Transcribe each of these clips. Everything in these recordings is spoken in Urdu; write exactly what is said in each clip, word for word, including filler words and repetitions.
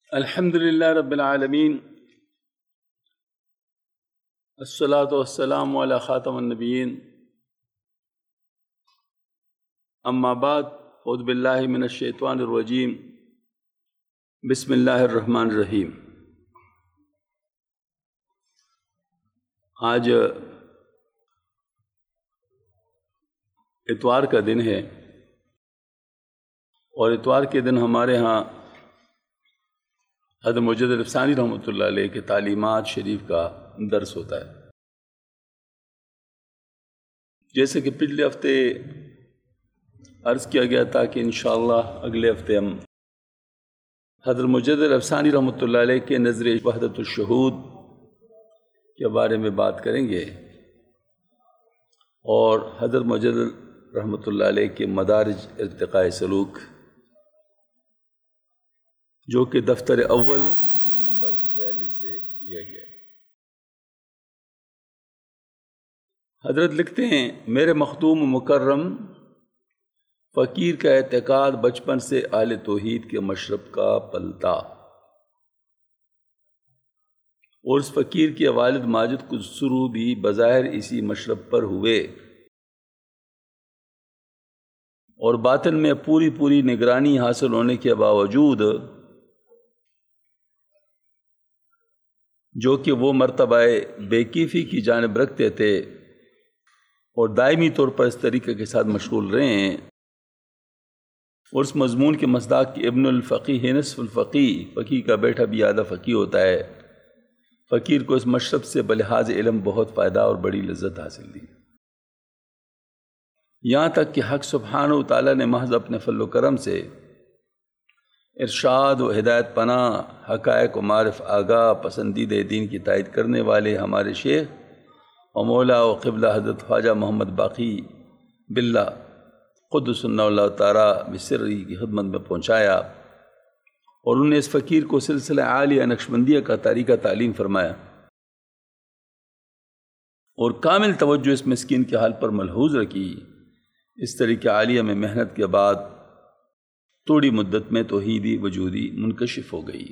الحمد للہ رب العالمین، الصلاۃ والسلام علی خاتم النبیین، اما بعد، اعوذ باللہ من الشیطان الرجیم، بسم اللہ الرحمن الرحیم۔ آج اتوار کا دن ہے اور اتوار کے دن ہمارے ہاں حضرت مجدد الافسانی رحمۃ اللہ علیہ کے تعلیمات شریف کا درس ہوتا ہے۔ جیسے کہ پچھلے ہفتے عرض کیا گیا تھا کہ انشاءاللہ اگلے ہفتے ہم حضرت مجدد الافسانی رحمۃ اللہ علیہ کے نظر وحدت الشہود کے بارے میں بات کریں گے اور حضرت مجدد رحمۃ اللہ علیہ کے مدارج ارتقاء سلوک، جو کہ دفتر اول مکتوب نمبر تریالیس سے لیا گیا ہے۔ حضرت لکھتے ہیں، میرے مخدوم مکرم فقیر کا اعتقاد بچپن سے اہل توحید کے مشرب کا پلتا، اور اس فقیر کے والد ماجد خسرو بھی بظاہر اسی مشرب پر ہوئے، اور باطن میں پوری پوری نگرانی حاصل ہونے کے باوجود جو کہ وہ مرتبہ بے کیفی کی جانب رکھتے تھے اور دائمی طور پر اس طریقے کے ساتھ مشغول رہے ہیں، اور اس مضمون کے مصداق کی ابن الفقیہ نصف الفقیہ، فقیہ کا بیٹا بھی آدھا فقیہ ہوتا ہے۔ فقیر کو اس مشرب سے بلحاظ علم بہت فائدہ اور بڑی لذت حاصل دی، یہاں تک کہ حق سبحانہ و تعالیٰ نے محض اپنے فضل و کرم سے ارشاد و ہدایت پناہ، حقائق و معرف آگاہ، پسندیدہ دین کی تائید کرنے والے ہمارے شیخ و مولا و قبلہ حضرت خواجہ محمد باقی باللہ قدس اللہ تعالیٰ بسری کی خدمت میں پہنچایا، اور انہیں اس فقیر کو سلسلہ عالیہ نقشبندیہ کا طریقہ تعلیم فرمایا، اور کامل توجہ اس مسکین کے حال پر ملحوظ رکھی۔ اس طریقہ عالیہ میں محنت کے بعد تھوڑی مدت میں توحیدی وجودی منکشف ہو گئی،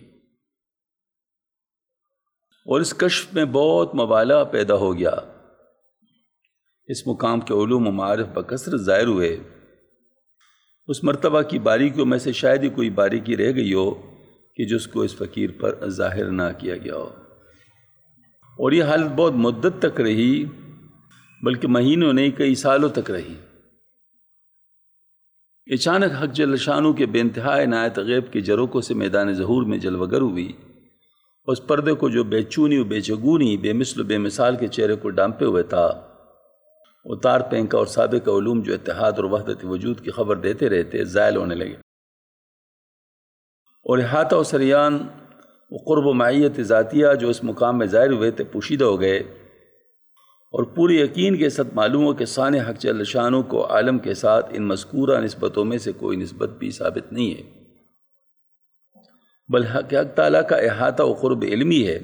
اور اس کشف میں بہت مبالغہ پیدا ہو گیا۔ اس مقام کے علوم و معارف بکثرت ظاہر ہوئے، اس مرتبہ کی باریکیوں میں سے شاید ہی کوئی باریکی رہ گئی ہو کہ جس کو اس فقیر پر ظاہر نہ کیا گیا ہو، اور یہ حالت بہت مدت تک رہی، بلکہ مہینوں نہیں کئی سالوں تک رہی۔ اچانک حق جل شانہ کے بے انتہا عنایت غیب کے جروکوں سے میدان ظہور میں جلوگر ہوئی، اس پردے کو جو بے چونی و بے چگونی، بے مثل و بے مثال کے چہرے کو ڈانپے ہوئے تھا، اتار پینکا اور سابق علوم جو اتحاد اور وحدت وجود کی خبر دیتے رہتے زائل ہونے لگے، اور احاطہ و سریان و قرب و معیت ذاتیہ جو اس مقام میں ظاہر ہوئے تھے پوشیدہ ہو گئے، اور پوری یقین کے ساتھ معلوم ہو کہ ثانی حق جل شانہ کو عالم کے ساتھ ان مذکورہ نسبتوں میں سے کوئی نسبت بھی ثابت نہیں ہے، بل حق حق تعالیٰ کا احاطہ و قرب علمی ہے،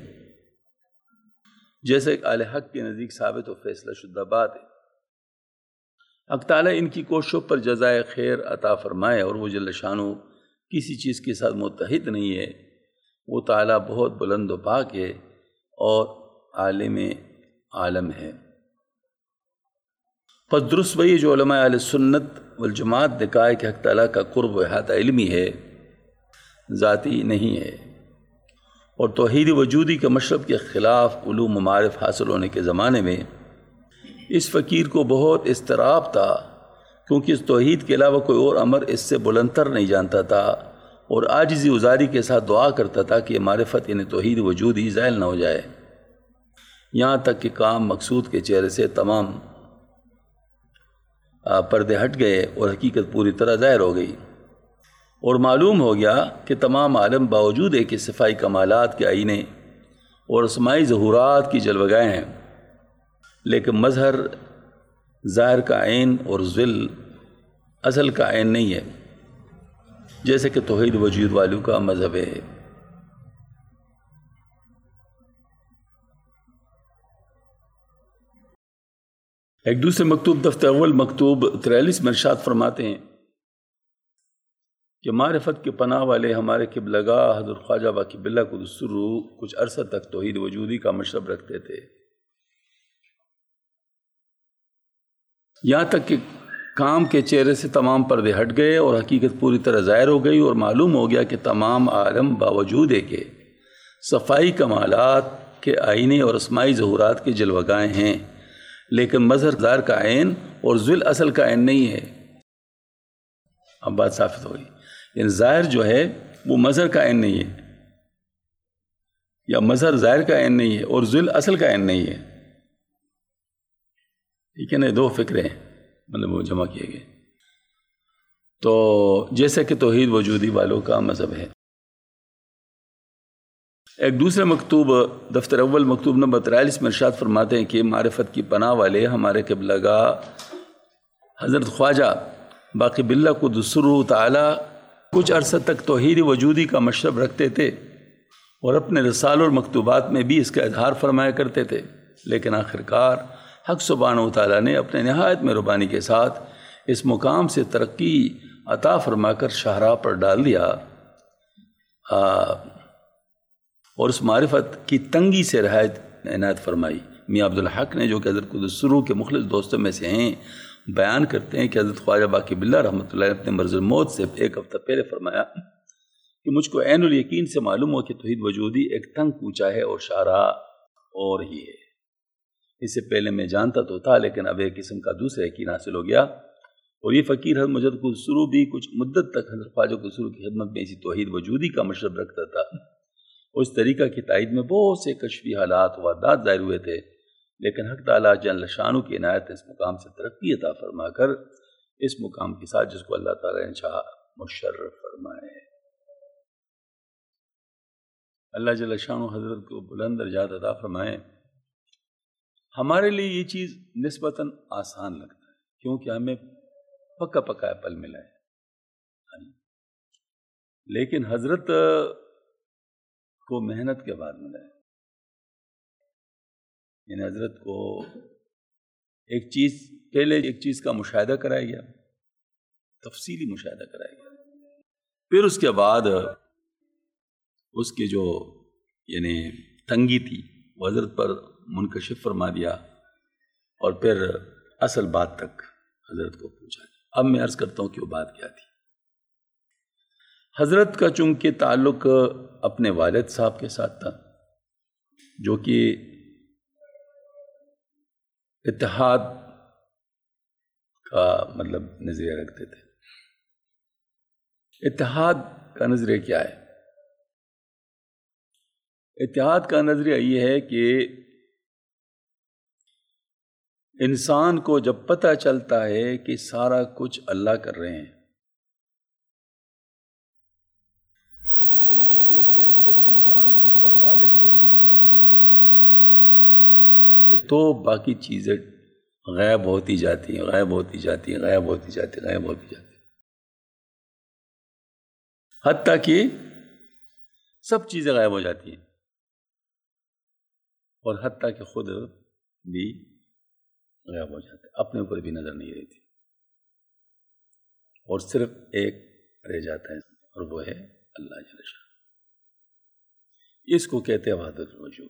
جیسے کہ اہل حق کے نزدیک ثابت و فیصلہ شدہ بات ہے۔ حق تعالیٰ ان کی کوششوں پر جزائے خیر عطا فرمائے، اور وہ جل شانہ کسی چیز کے ساتھ متحد نہیں ہے، وہ تعالیٰ بہت بلند و پاک ہے اور عالم عالم ہے۔ پس درست وہی جو علماء اہل سنت والجماعت نے کہا ہے کہ حق تعالیٰ کا قرب و احاطہ علمی ہے، ذاتی نہیں ہے، اور توحید وجودی کے مشرب کے خلاف علوم و معارف حاصل ہونے کے زمانے میں اس فقیر کو بہت اضطراب تھا، کیونکہ اس توحید کے علاوہ کوئی اور امر اس سے بلندتر نہیں جانتا تھا، اور عاجزی ازاری کے ساتھ دعا کرتا تھا کہ یہ معرفت یعنی توحید وجودی زائل نہ ہو جائے، یہاں تک کہ کام مقصود کے چہرے سے تمام پردے ہٹ گئے اور حقیقت پوری طرح ظاہر ہو گئی، اور معلوم ہو گیا کہ تمام عالم باوجود ہے کہ صفائی کمالات کے آئینے اور اسماعی ظہورات کی جلوگاہیں ہیں، لیکن مظہر ظاہر کا عین اور ذل اصل کا عین نہیں ہے، جیسے کہ توحید وجود والوں کا مذہب ہے۔ ایک دوسرے مکتوب دفتر اول مکتوب تریالیس میں ارشاد فرماتے ہیں، کہ معرفت کے پناہ والے ہمارے قبلگاہ حضرت خواجہ باقی باللہ قدس سرہ کچھ عرصہ تک توحید وجودی کا مشرب رکھتے تھے، یہاں تک کہ کام کے چہرے سے تمام پردے ہٹ گئے اور حقیقت پوری طرح ظاہر ہو گئی، اور معلوم ہو گیا کہ تمام عالم باوجود ہے کہ صفائی کمالات کے آئینے اور اسماعی ظہورات کے جلوگائیں ہیں، لیکن مظہر ظاہر کا عین اور ذل اصل کا عین نہیں ہے۔ اب بات ثابت ہوئی، یعنی ظاہر جو ہے وہ مظہر کا عین نہیں ہے، یا مظہر ظاہر کا عین نہیں ہے اور ذل اصل کا عین نہیں ہے، ٹھیک ہے نا؟ دو فکریں مطلب وہ جمع کیے گئے۔ تو جیسا کہ توحید وجودی والوں کا مذہب ہے۔ ایک دوسرے مکتوب دفتر اول مکتوب نمبر تریالیس میں ارشاد فرماتے ہیں کہ معرفت کی پناہ والے ہمارے قبلہ گاہ حضرت خواجہ باقی باللہ قدس سرہ تعالی کچھ عرصہ تک توحید وجودی کا مشرب رکھتے تھے اور اپنے رسالوں اور مکتوبات میں بھی اس کا اظہار فرمایا کرتے تھے، لیکن آخرکار حق سبحانہ و تعالیٰ نے اپنے نہایت مہربانی کے ساتھ اس مقام سے ترقی عطا فرما کر شاہراہ پر ڈال دیا، اور اس معرفت کی تنگی سے رعایت عنایت فرمائی۔ میاں عبدالحق نے، جو کہ حضرت قدس سرہ کے مخلص دوستوں میں سے ہیں، بیان کرتے ہیں کہ حضرت خواجہ باقی باللہ رحمۃ اللہ علیہ اپنے مرض الموت سے ایک ہفتہ پہلے فرمایا کہ مجھ کو عین الیقین سے معلوم ہو کہ توحید وجودی ایک تنگ کوچہ ہے اور شاہراہ اور ہی ہے۔ اس سے پہلے میں جانتا تو تھا، لیکن اب ایک قسم کا دوسرا یقین حاصل ہو گیا، اور یہ فقیر حضرت مجد قدس سرہ بھی کچھ مدت تک حضرت خواجہ قدس سرہ کی خدمت میں اسی توحید وجودی کا مشرب رکھتا تھا۔ اس طریقہ کی تائید میں بہت سے کشفی حالات و واردات ظاہر ہوئے تھے، لیکن حق تعالیٰ جل شانہ کی عنایت نے اس مقام سے ترقی عطا فرما کر اس مقام کے ساتھ جس کو اللہ تعالیٰ نے چاہا مشرف فرمائے۔ اللہ جل شانہ حضرت کو بلند درجات عطا فرمائے۔ ہمارے لیے یہ چیز نسبتاً آسان لگتا ہے، کیونکہ ہمیں پکا پکا ایپل ملا ہے، لیکن حضرت کو محنت کے بعد ملا ہے۔ یعنی حضرت کو ایک چیز پہلے ایک چیز کا مشاہدہ کرایا گیا، تفصیلی مشاہدہ کرایا گیا، پھر اس کے بعد اس کی جو یعنی تنگی تھی وہ حضرت پر منکشف فرما دیا، اور پھر اصل بات تک حضرت کو پوچھا گیا۔ اب میں عرض کرتا ہوں کہ وہ بات کیا تھی۔ حضرت کا چونکہ تعلق اپنے والد صاحب کے ساتھ تھا، جو کہ اتحاد کا مطلب نظریہ رکھتے تھے۔ اتحاد کا نظریہ کیا ہے؟ اتحاد کا نظریہ یہ ہے کہ انسان کو جب پتہ چلتا ہے کہ سارا کچھ اللہ کر رہے ہیں، تو یہ کیفیت جب انسان کے اوپر غالب ہوتی جاتی ہے ہوتی جاتی ہے ہوتی جاتی ہے ہوتی جاتی ہے تو باقی چیزیں غائب ہوتی جاتی ہیں غائب ہوتی جاتی ہیں غائب ہوتی جاتی ہیں غائب ہوتی جاتی ہیں، حتیٰ کہ سب چیزیں غائب ہو جاتی ہیں، اور حتیٰ کہ خود بھی غائب ہو جاتے، اپنے اوپر بھی نظر نہیں رہتی، اور صرف ایک رہ جاتا ہے، اور وہ ہے اللہ جل شانہ۔ اس کو کہتے ہیں وحدت الوجود،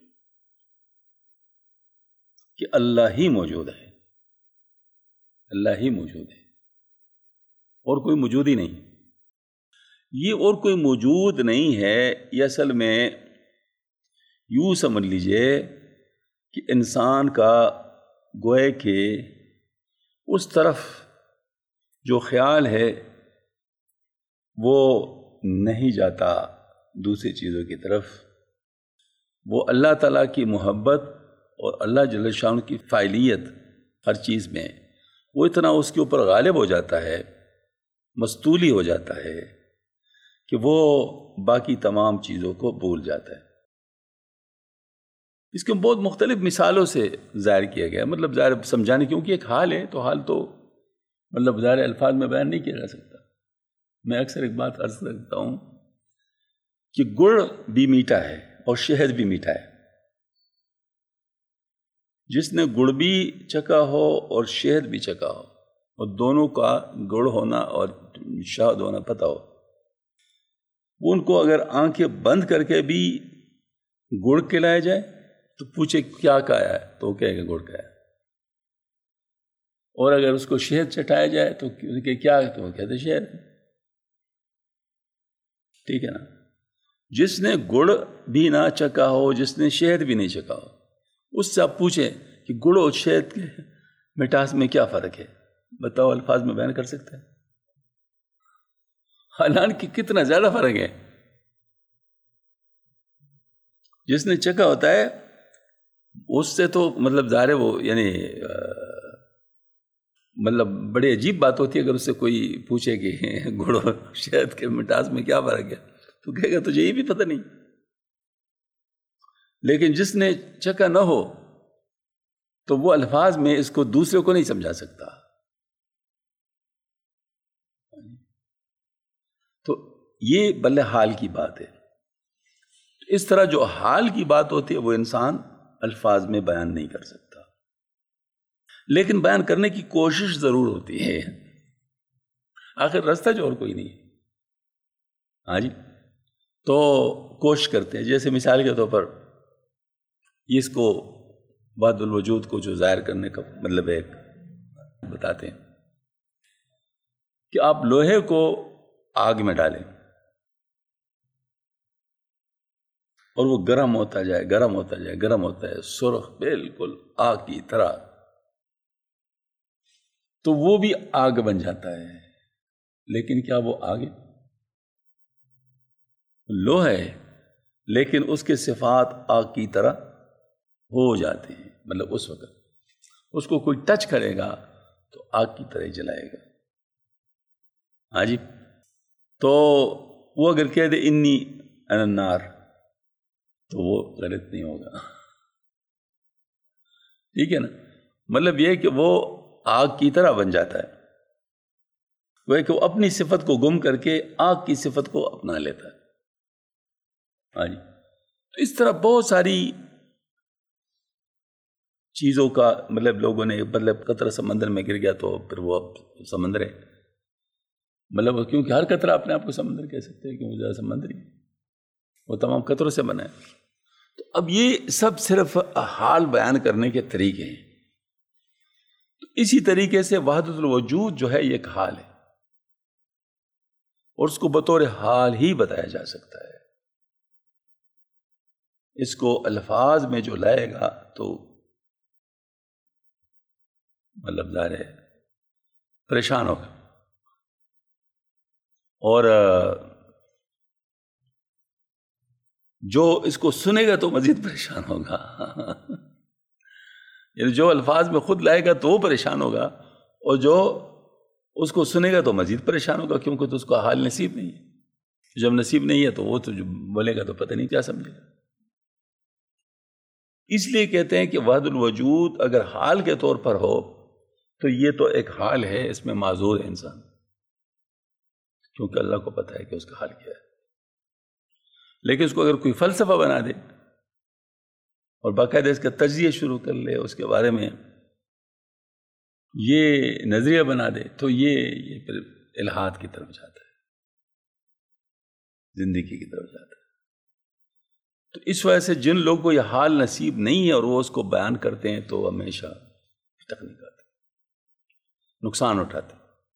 کہ اللہ ہی موجود ہے، اللہ ہی موجود ہے، اور کوئی موجود ہی نہیں۔ یہ اور کوئی موجود نہیں ہے، یہ اصل میں یوں سمجھ لیجئے کہ انسان کا گوئے کہ اس طرف جو خیال ہے وہ نہیں جاتا دوسری چیزوں کی طرف، وہ اللہ تعالیٰ کی محبت اور اللہ جل شانہ کی فاعلیت ہر چیز میں وہ اتنا اس کے اوپر غالب ہو جاتا ہے، مستولی ہو جاتا ہے کہ وہ باقی تمام چیزوں کو بھول جاتا ہے۔ اس کو بہت مختلف مثالوں سے ظاہر کیا گیا، مطلب ظاہر سمجھانے، کیونکہ ایک حال ہے تو حال تو مطلب ظاہر الفاظ میں بیان نہیں کیا جا سکتا۔ میں اکثر ایک بات عرض کرتا ہوں کہ گڑ بھی میٹھا ہے اور شہد بھی میٹھا ہے، جس نے گڑ بھی چکھا ہو اور شہد بھی چکھا ہو، اور دونوں کا گڑ ہونا اور شہد ہونا پتہ ہو، وہ ان کو اگر آنکھیں بند کر کے بھی گڑ کھلایا جائے تو پوچھے کیا کھایا ہے تو وہ کہے کہ گڑ کھایا، اور اگر اس کو شہد چٹایا جائے تو کہ کیا ہے تو وہ کہتے شہد، ٹھیک ہے نا۔ جس نے گڑ بھی نہ چکا ہو، جس نے شہد بھی نہیں چکا ہو، اس سے آپ پوچھیں کہ گڑ اور شہد کے مٹاس میں کیا فرق ہے، بتاؤ، الفاظ میں بیان کر سکتے ہیں؟ حالانکہ کتنا زیادہ فرق ہے۔ جس نے چکا ہوتا ہے اس سے تو مطلب ظاہر ہے وہ یعنی مطلب بڑی عجیب بات ہوتی ہے اگر اس سے کوئی پوچھے کہ گڑ اور شہد کے مٹاس میں کیا فرق ہے تو کہے گا تجھے یہ بھی پتہ نہیں۔ لیکن جس نے چکا نہ ہو تو وہ الفاظ میں اس کو دوسرے کو نہیں سمجھا سکتا۔ تو یہ بلے حال کی بات ہے۔ اس طرح جو حال کی بات ہوتی ہے وہ انسان الفاظ میں بیان نہیں کر سکتا، لیکن بیان کرنے کی کوشش ضرور ہوتی ہے، آخر راستہ جو اور کوئی نہیں ہے۔ ہاں جی، تو کوشش کرتے ہیں، جیسے مثال کے طور پر اس کو وحدت الوجود کو جو ظاہر کرنے کا مطلب ایک بتاتے ہیں کہ آپ لوہے کو آگ میں ڈالیں اور وہ گرم ہوتا جائے گرم ہوتا جائے گرم ہوتا ہے سرخ بالکل آگ کی طرح، تو وہ بھی آگ بن جاتا ہے، لیکن کیا وہ آگ ہے؟ لوہا ہے، لیکن اس کے صفات آگ کی طرح ہو جاتے ہیں، مطلب اس وقت اس کو کوئی ٹچ کرے گا تو آگ کی طرح جلائے گا۔ ہاں جی، تو وہ اگر کہہ دے انی انا النار تو وہ غلط نہیں ہوگا، ٹھیک ہے نا۔ مطلب یہ کہ وہ آگ کی طرح بن جاتا ہے، وہ کہ وہ اپنی صفت کو گم کر کے آگ کی صفت کو اپنا لیتا ہے۔ ہاں جی، تو اس طرح بہت ساری چیزوں کا مطلب لوگوں نے مطلب قطرہ سمندر میں گر گیا تو پھر وہ اب سمندر ہے، مطلب کیونکہ ہر قطرہ اپنے آپ کو سمندر کہہ سکتے ہیں کیونکہ زیادہ سمندری وہ تمام قطروں سے بنا ہے۔ تو اب یہ سب صرف حال بیان کرنے کے طریقے ہیں۔ تو اسی طریقے سے وحدت الوجود جو ہے یہ ایک حال ہے اور اس کو بطور حال ہی بتایا جا سکتا ہے۔ اس کو الفاظ میں جو لائے گا تو مطلب ظاہر ہے پریشان ہوگا، اور جو اس کو سنے گا تو مزید پریشان ہوگا یعنی جو الفاظ میں خود لائے گا تو وہ پریشان ہوگا، اور جو اس کو سنے گا تو مزید پریشان ہوگا، کیونکہ تو اس کو حال نصیب نہیں ہے۔ جب نصیب نہیں ہے تو وہ تو جو بولے گا تو پتہ نہیں کیا سمجھے گا۔ اس لیے کہتے ہیں کہ وحدت الوجود اگر حال کے طور پر ہو تو یہ تو ایک حال ہے، اس میں معذور ہے انسان، کیونکہ اللہ کو پتہ ہے کہ اس کا حال کیا ہے۔ لیکن اس کو اگر کوئی فلسفہ بنا دے اور باقاعدہ اس کا تجزیہ شروع کر لے، اس کے بارے میں یہ نظریہ بنا دے تو یہ یہ پھر الحاد کی طرف جاتا ہے، زندگی کی طرف جاتا ہے۔ تو اس وجہ سے جن لوگوں کو یہ حال نصیب نہیں ہے اور وہ اس کو بیان کرتے ہیں تو ہمیشہ تکلیف آتی، نقصان اٹھاتے۔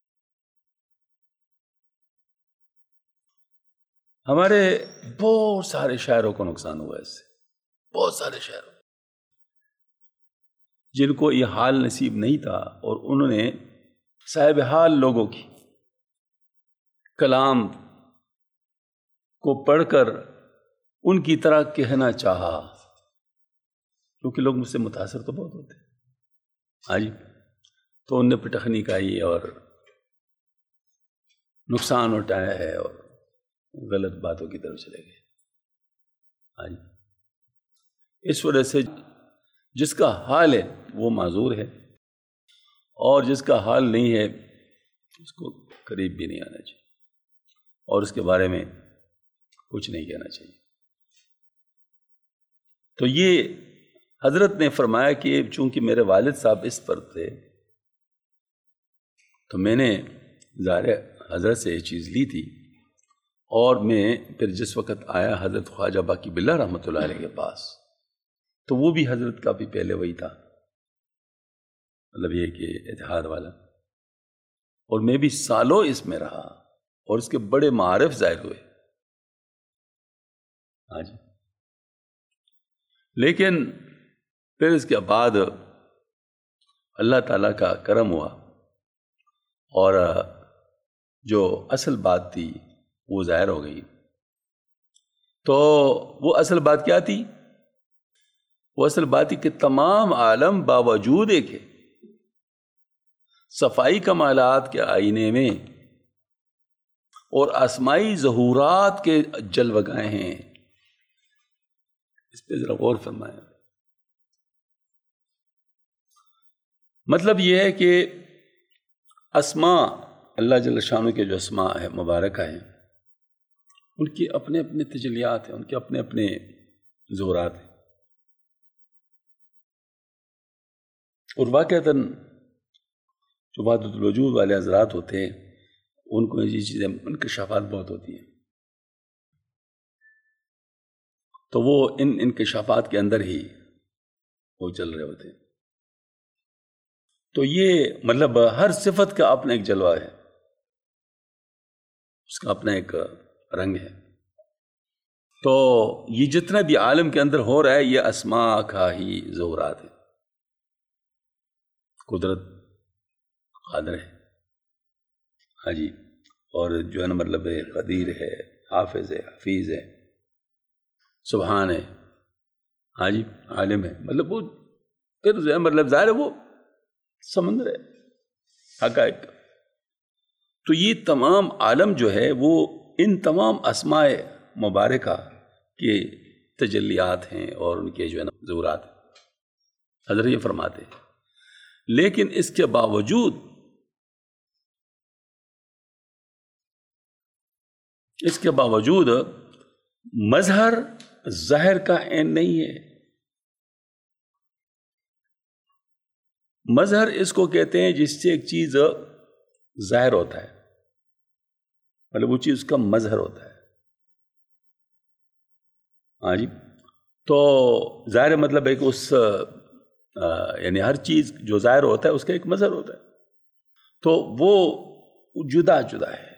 ہمارے بہت سارے شاعروں کو نقصان ہوا اس سے، بہت سارے شاعروں جن کو یہ حال نصیب نہیں تھا اور انہوں نے صاحب حال لوگوں کی کلام کو پڑھ کر ان کی طرح کہنا چاہا، کیونکہ لوگ مجھ سے متاثر تو بہت ہوتے ہیں۔ ہاں جی، تو ان نے پٹخنی کہی اور نقصان اٹھایا ہے اور غلط باتوں کی طرف چلے گئے۔ ہاں جی، اس وجہ سے جس کا حال ہے وہ معذور ہے، اور جس کا حال نہیں ہے اس کو قریب بھی نہیں آنا چاہیے اور اس کے بارے میں کچھ نہیں کہنا چاہیے۔ تو یہ حضرت نے فرمایا کہ چونکہ میرے والد صاحب اس پر تھے تو میں نے ظاہر حضرت سے یہ چیز لی تھی اور میں پھر جس وقت آیا حضرت خواجہ باقی باللہ رحمۃ اللہ علیہ کے پاس، تو وہ بھی حضرت کا بھی پہلے وہی تھا، مطلب یہ کہ اتحاد والا، اور میں بھی سالوں اس میں رہا اور اس کے بڑے معارف ظاہر ہوئے۔ ہاں جی، لیکن پھر اس کے بعد اللہ تعالیٰ کا کرم ہوا اور جو اصل بات تھی وہ ظاہر ہو گئی۔ تو وہ اصل بات کیا تھی؟ وہ اصل بات تھی کہ تمام عالم باوجود ہے کہ صفائی کمالات کے آئینے میں اور آسمائی ظہورات کے جلوگاہیں ہیں، اس پہ ذرا غور فرمائیں۔ مطلب یہ ہے کہ اسماء اللہ جل شانہ کے جو اسماء ہے مبارکہ ہیں، ان کی اپنے اپنے تجلیات ہیں، ان کے اپنے اپنے ظہورات ہیں، اور واقعتاً جو وحدت الوجود والے حضرات ہوتے ہیں ان کو یہ چیزیں انکشافات بہت ہوتی ہیں، تو وہ ان انکشافات کے اندر ہی وہ چل رہے ہوتے ہیں۔ تو یہ مطلب ہر صفت کا اپنا ایک جلوہ ہے، اس کا اپنا ایک رنگ ہے۔ تو یہ جتنا بھی عالم کے اندر ہو رہا ہے یہ اسماء کا ہی ظہورات ہے۔ قدرت قادر ہے، ہاں جی، اور جو ہے نا مطلب ہے قدیر ہے، حافظ ہے، حفیظ ہے، سبحان ہے، ہاں جی، عالم ہے، مطلب وہ پھر جو ہے مطلب ظاہر ہے وہ سمندر ہے حقائق۔ تو یہ تمام عالم جو ہے وہ ان تمام اسماء مبارکہ کے تجلیات ہیں اور ان کے جو ہے نا ظہورات ہیں۔ حضرت یہ فرماتے ہیں لیکن اس کے باوجود اس کے باوجود مظہر ظاہر کا عین نہیں ہے۔ مظہر اس کو کہتے ہیں جس سے ایک چیز ظاہر ہوتا ہے، مطلب وہ چیز اس کا مظہر ہوتا ہے، ہاں جی۔ تو ظاہر مطلب ہے کہ اس یعنی ہر چیز جو ظاہر ہوتا ہے اس کا ایک مظہر ہوتا ہے، تو وہ جدا جدا ہے۔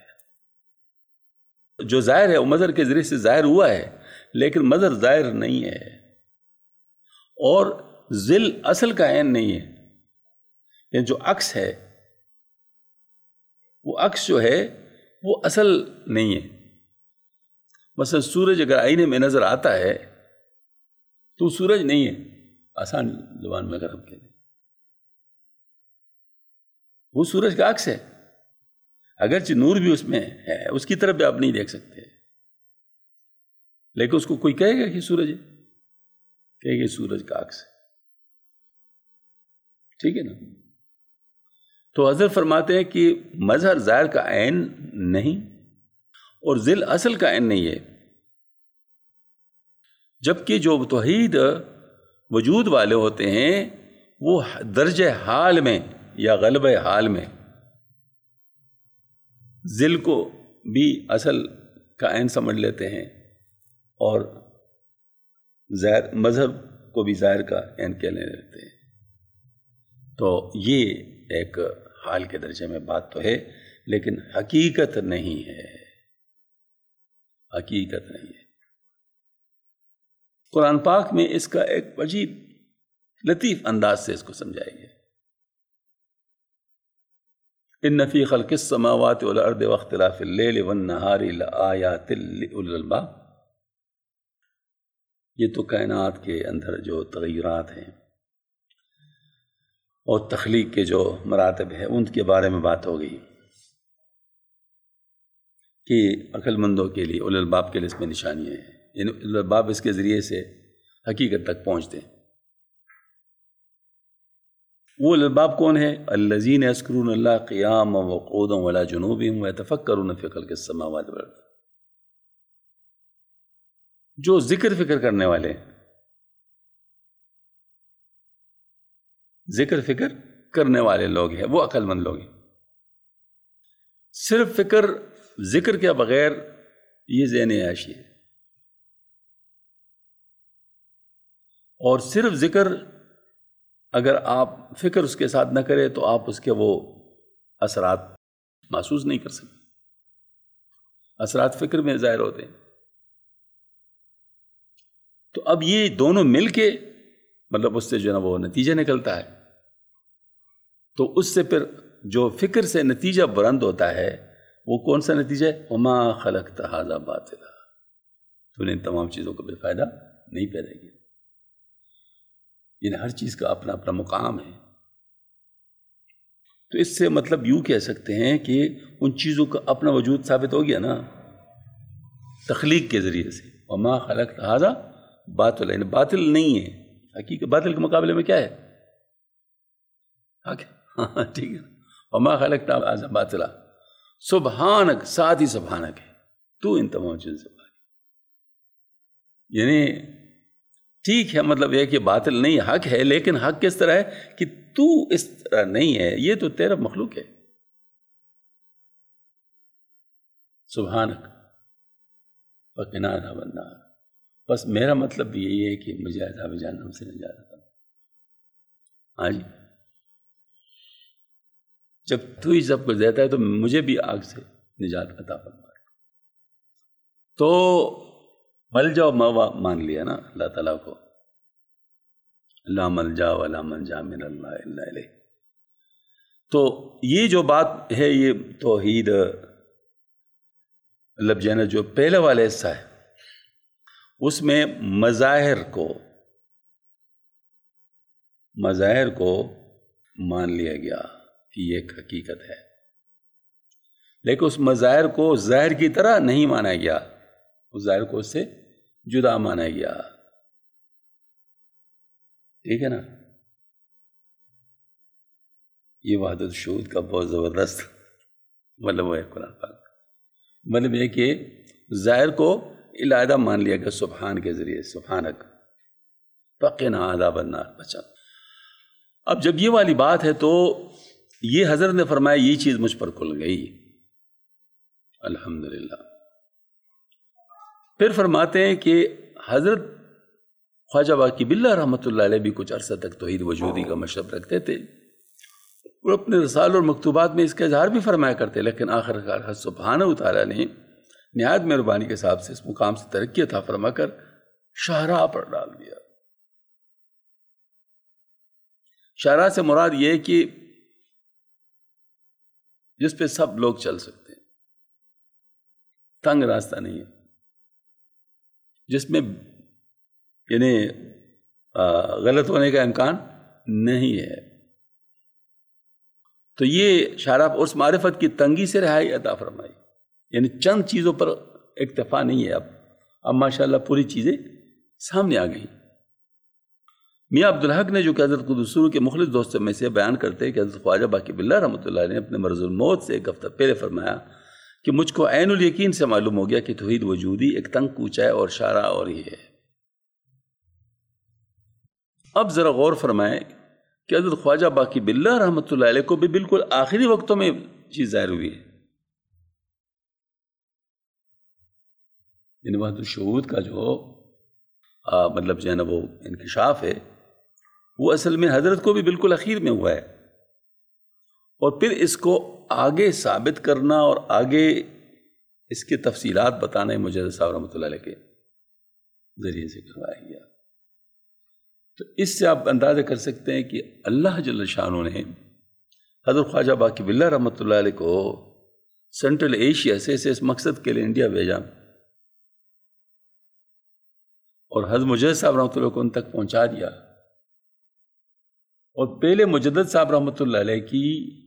جو ظاہر ہے وہ مظہر کے ذریعے سے ظاہر ہوا ہے، لیکن مظہر ظاہر نہیں ہے، اور ذل اصل کا عین نہیں ہے، یعنی جو عکس ہے وہ عکس جو ہے وہ اصل نہیں ہے۔ مثلا سورج اگر آئینے میں نظر آتا ہے تو سورج نہیں ہے، آسان زبان میں اگر ہم کہتے ہیں وہ سورج کا عکس ہے، اگرچہ نور بھی اس میں ہے، اس کی طرف بھی آپ نہیں دیکھ سکتے، لیکن اس کو کوئی کہے گا کہ سورج ہے، کہے گا سورج کا عکس ہے، ٹھیک ہے نا۔ تو حضرت فرماتے ہیں کہ مظہر ظاہر کا عین نہیں اور ذل اصل کا عین نہیں ہے، جبکہ جو توحید وجود والے ہوتے ہیں وہ درجہ حال میں یا غلبہ حال میں ذل کو بھی اصل کا عین سمجھ لیتے ہیں اور ظاہر مذہب کو بھی ظاہر کا عین کہنے لگتے ہیں۔ تو یہ ایک حال کے درجے میں بات تو ہے، لیکن حقیقت نہیں ہے، حقیقت نہیں ہے۔ قرآن پاک میں اس کا ایک عجیب لطیف انداز سے اس کو سمجھایا گیا، ان فی خلق السماوات والارض واختلاف اللیل والنہار لآیات لأولی الالباب۔ یہ تو کائنات کے اندر جو تغیرات ہیں اور تخلیق کے جو مراتب ہیں ان کے بارے میں بات ہو گئی کہ عقل مندوں کے لیے، اولی الالباب کے لیے اس میں نشانیاں ہیں، یعنی اولی الالباب اس کے ذریعے سے حقیقت تک پہنچتے ہیں۔ وہ اولی الالباب کون ہیں؟ الذین یذکرون اللہ قیاما وقعودا وعلی جنوبہم ویتفکرون فی خلق السماوات والارض، جو ذکر فکر کرنے والے ہیں، ذکر فکر کرنے والے لوگ ہیں، وہ عقل مند لوگ ہیں۔ صرف فکر ذکر کے بغیر یہ ذہن عیاشی ہے. اور صرف ذکر اگر آپ فکر اس کے ساتھ نہ کرے تو آپ اس کے وہ اثرات محسوس نہیں کر سکتے. اثرات فکر میں ظاہر ہوتے ہیں. تو اب یہ دونوں مل کے مطلب اس سے جو ہے نا وہ نتیجہ نکلتا ہے. تو اس سے پھر جو فکر سے نتیجہ بلند ہوتا ہے وہ کون سا نتیجہ ہے؟ وما خلقت ھذا باطلا، تو نے ان تمام چیزوں کو بے فائدہ نہیں پیدا کیا. یعنی ہر چیز کا اپنا اپنا مقام ہے. تو اس سے مطلب یوں کہہ سکتے ہیں کہ ان چیزوں کا اپنا وجود ثابت ہو گیا نا تخلیق کے ذریعے سے. وما خلقت ھذا باطلا، یعنی باطل نہیں ہے. حقیقت باطل کے مقابلے میں کیا ہے؟ حق. ہاں ٹھیک ہے. وما خلقت ھذا باطلا سبحانک، ساتھ ہی سبحانک ہے، تو ان تمام چیزوں سے باہر. یعنی ٹھیک ہے، مطلب یہ کہ باطل نہیں حق ہے، لیکن حق کس طرح ہے کہ تو اس طرح نہیں ہے، یہ تو تیرا مخلوق ہے. سبحانک وقنا عذاب النار. بس میرا مطلب بھی یہی ہے کہ مجھے عذاب جہنم سے نجات عطا. ہاں جی، جب تو ہی سب کچھ دیتا ہے تو مجھے بھی آگ سے نجات عطا فرما. تو ملجا و مأویٰ مان لیا نا اللہ تعالیٰ کو. لا ملجا ولا منجا من اللہ الا الیہ. تو یہ جو بات ہے یہ توحید مطلب جو ہے نا جو پہلے والا حصہ ہے اس میں مظاہر کو مظاہر کو مان لیا گیا کہ یہ ایک حقیقت ہے، لیکن اس مظاہر کو ظاہر کی طرح نہیں مانا گیا، اس ظاہر کو اس سے جدا مانا گیا. ٹھیک ہے نا. یہ وحدت الشہود کا بہت زبردست مطلب وہ ہے قرآن پاک. مطلب یہ کہ ظاہر کو علیحدہ مان لیا گیا سبحان کے ذریعے. سبحانک فقنا عذاب النار. بچا اب جب یہ والی بات ہے تو یہ حضرت نے فرمایا یہ چیز مجھ پر کھل گئی الحمدللہ. پھر فرماتے ہیں کہ حضرت خواجہ باقی باللہ رحمۃ اللہ علیہ بھی کچھ عرصہ تک توحید وجودی کا مشرب رکھتے تھے اور اپنے رسال اور مکتوبات میں اس کا اظہار بھی فرمایا کرتے، لیکن آخر کار سبحانہ وتعالی نے نہایت مہربانی کے حساب سے اس مقام سے ترقی عطا فرما کر شاہراہ پر ڈال دیا. شاہراہ سے مراد یہ ہے کہ جس پہ سب لوگ چل سکتے ہیں، تنگ راستہ نہیں ہے، جس میں یعنی غلط ہونے کا امکان نہیں ہے. تو یہ شاہراہ اس معرفت کی تنگی سے رہائی عطا فرمائی. یعنی چند چیزوں پر اکتفا نہیں ہے. اب اب ماشاءاللہ پوری چیزیں سامنے آ گئیں. میاں عبدالحق نے جو کہ حضرت قدس سرور کے مخلص دوستوں میں سے بیان کرتے ہیں کہ حضرت خواجہ باقی باللہ رحمۃ اللہ نے اپنے مرض الموت سے ایک ہفتہ پہلے فرمایا کہ مجھ کو عین الیقین سے معلوم ہو گیا کہ توحید وجودی ایک تنگ کوچہ ہے اور شاہراہ اور ہی ہے. اب ذرا غور فرمائیں کہ حضرت خواجہ باقی باللہ رحمۃ اللہ علیہ کو بھی بالکل آخری وقتوں میں چیز ظاہر ہوئی ہے. یعنی وحدت الشہود کا جو آ, مطلب جو ہے نا وہ انکشاف ہے وہ اصل میں حضرت کو بھی بالکل اخیر میں ہوا ہے، اور پھر اس کو آگے ثابت کرنا اور آگے اس کے تفصیلات بتانا مجدد صاحب رحمۃ اللہ علیہ کے ذریعے سے کروایا گیا. تو اس سے آپ اندازہ کر سکتے ہیں کہ اللہ جل شانہ نے حضرت خواجہ باقی باللہ رحمۃ اللہ علیہ کو سینٹرل ایشیا سے اس مقصد کے لیے انڈیا بھیجا اور حضرت مجدد صاحب رحمۃ اللہ کو ان تک پہنچا دیا. اور پہلے مجدد صاحب رحمۃ اللہ علیہ کی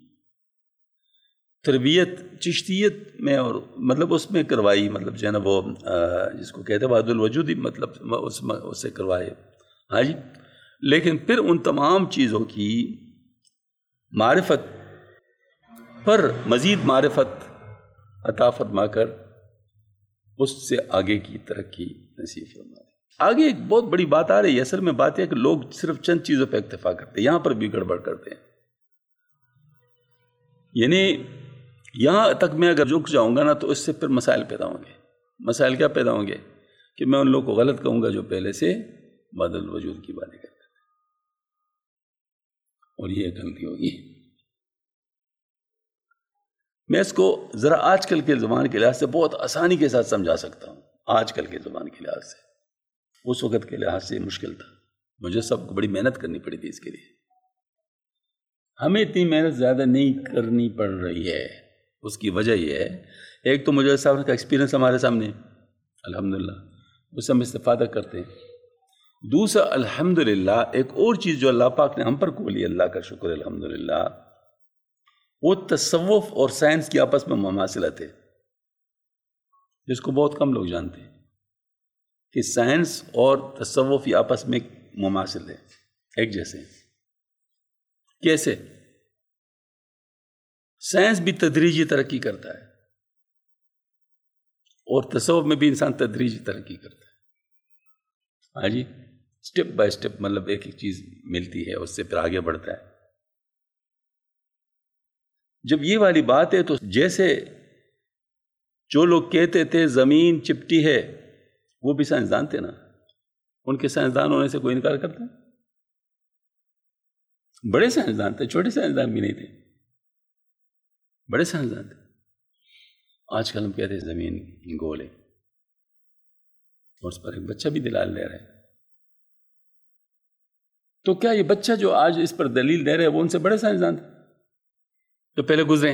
تربیت چشتیت میں اور مطلب اس میں کروائی، مطلب جو ہے نا وہ جس کو کہتے ہیں وحدت الوجودی، مطلب اس میں اسے کروائے. ہاں جی. لیکن پھر ان تمام چیزوں کی معرفت پر مزید معرفت عطا فرما کر اس سے آگے کی ترقی نصیب فرما. آگے ایک بہت بڑی بات آ رہی ہے. اصل میں بات ہے کہ لوگ صرف چند چیزوں پہ اکتفا کرتے ہیں، یہاں پر بھی گڑبڑ کرتے ہیں. یعنی یہاں تک میں اگر رک جاؤں گا نا تو اس سے پھر مسائل پیدا ہوں گے. مسائل کیا پیدا ہوں گے کہ میں ان لوگوں کو غلط کہوں گا جو پہلے سے وحدت الوجود کی باتیں کرتے تھے، اور یہ غلطی ہوگی۔ میں اس کو ذرا آج کل کے زبان کے لحاظ سے بہت آسانی کے ساتھ سمجھا سکتا ہوں، آج کل کے زبان کے لحاظ سے، اس وقت کے لحاظ سے مشکل تھا، مجھے سب کو بڑی محنت کرنی پڑی تھی اس کے لیے۔ ہمیں اتنی محنت زیادہ نہیں کرنی پڑ رہی ہے، اس کی وجہ یہ ہے، ایک تو مجھے صاحب کا ایکسپیرینس ہمارے سامنے الحمدللہ، اس سے ہم استفادہ کرتے ہیں۔ دوسرا الحمدللہ ایک اور چیز جو اللہ پاک نے ہم پر کھولی، اللہ کا شکر الحمدللہ، وہ تصوف اور سائنس کی آپس میں مماثلت ہے، جس کو بہت کم لوگ جانتے ہیں کہ سائنس اور تصوف یہ آپس میں مماثل ہے، ایک جیسے ہیں۔ کیسے؟ سائنس بھی تدریجی ترقی کرتا ہے اور تصوف میں بھی انسان تدریجی ترقی کرتا ہے، ہاں جی، سٹیپ بائی سٹیپ، مطلب ایک ایک چیز ملتی ہے اس سے پھر آگے بڑھتا ہے۔ جب یہ والی بات ہے تو جیسے جو لوگ کہتے تھے زمین چپٹی ہے، وہ بھی سائنسدان تھے نا، ان کے سائنسدان ہونے سے کوئی انکار کرتا ہے؟ بڑے سائنسدان تھے، چھوٹے سائنسدان بھی نہیں تھے، بڑے سائنسدان تھے۔ آج کل ہم کہتے ہیں زمین گول ہے، اور اس پر ایک بچہ بھی دلال دے رہا ہے، تو کیا یہ بچہ جو آج اس پر دلیل دے رہے ہیں وہ ان سے بڑے سائنسدان تھے تو پہلے گزرے؟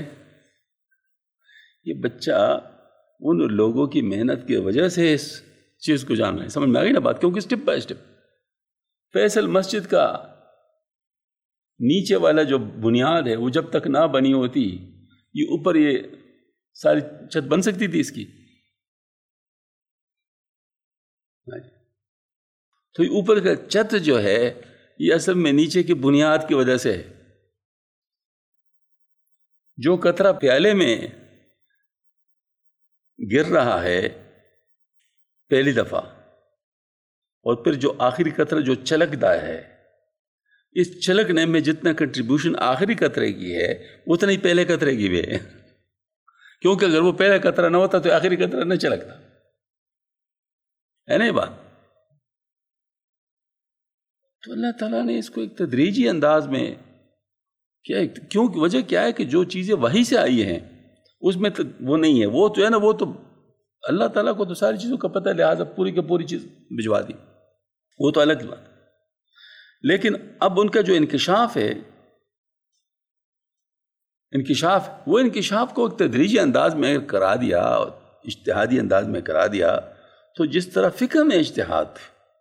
یہ بچہ ان لوگوں کی محنت کی وجہ سے اس چیز کو جان رہے ہیں، سمجھ میں آ گئی نا بات؟ کیونکہ سٹیپ بائی سٹیپ فیصل مسجد کا نیچے والا جو بنیاد ہے وہ جب تک نہ بنی ہوتی، یہ اوپر یہ ساری چھت بن سکتی تھی اس کی؟ تو یہ اوپر کا چھت جو ہے یہ اصل میں نیچے کی بنیاد کی وجہ سے ہے۔ جو قطرہ پیالے میں گر رہا ہے پہلی دفعہ، اور پھر جو آخری قطرہ جو چھلکتا ہے، اس چھلکنے میں جتنا کنٹریبیوشن آخری قطرے کی ہے اتنا ہی پہلے قطرے کی بھی ہے، کیونکہ اگر وہ پہلا قطرہ نہ ہوتا تو آخری قطرہ نہ چھلکتا، ہے نا یہ بات؟ تو اللہ تعالیٰ نے اس کو ایک تدریجی انداز میں کیا، کیوں وجہ کیا ہے کہ جو چیزیں وحی سے آئی ہیں اس میں تو وہ نہیں ہے، وہ تو ہے نا، وہ تو اللہ تعالیٰ کو تو ساری چیزوں کا پتہ ہے، لہٰذا پوری کی پوری چیز بھجوا دی، وہ تو الگ بات۔ لیکن اب ان کا جو انکشاف ہے، انکشاف وہ انکشاف کو ایک تدریجی انداز میں کرا دیا، اجتہادی انداز میں کرا دیا، تو جس طرح فقہ میں اجتہاد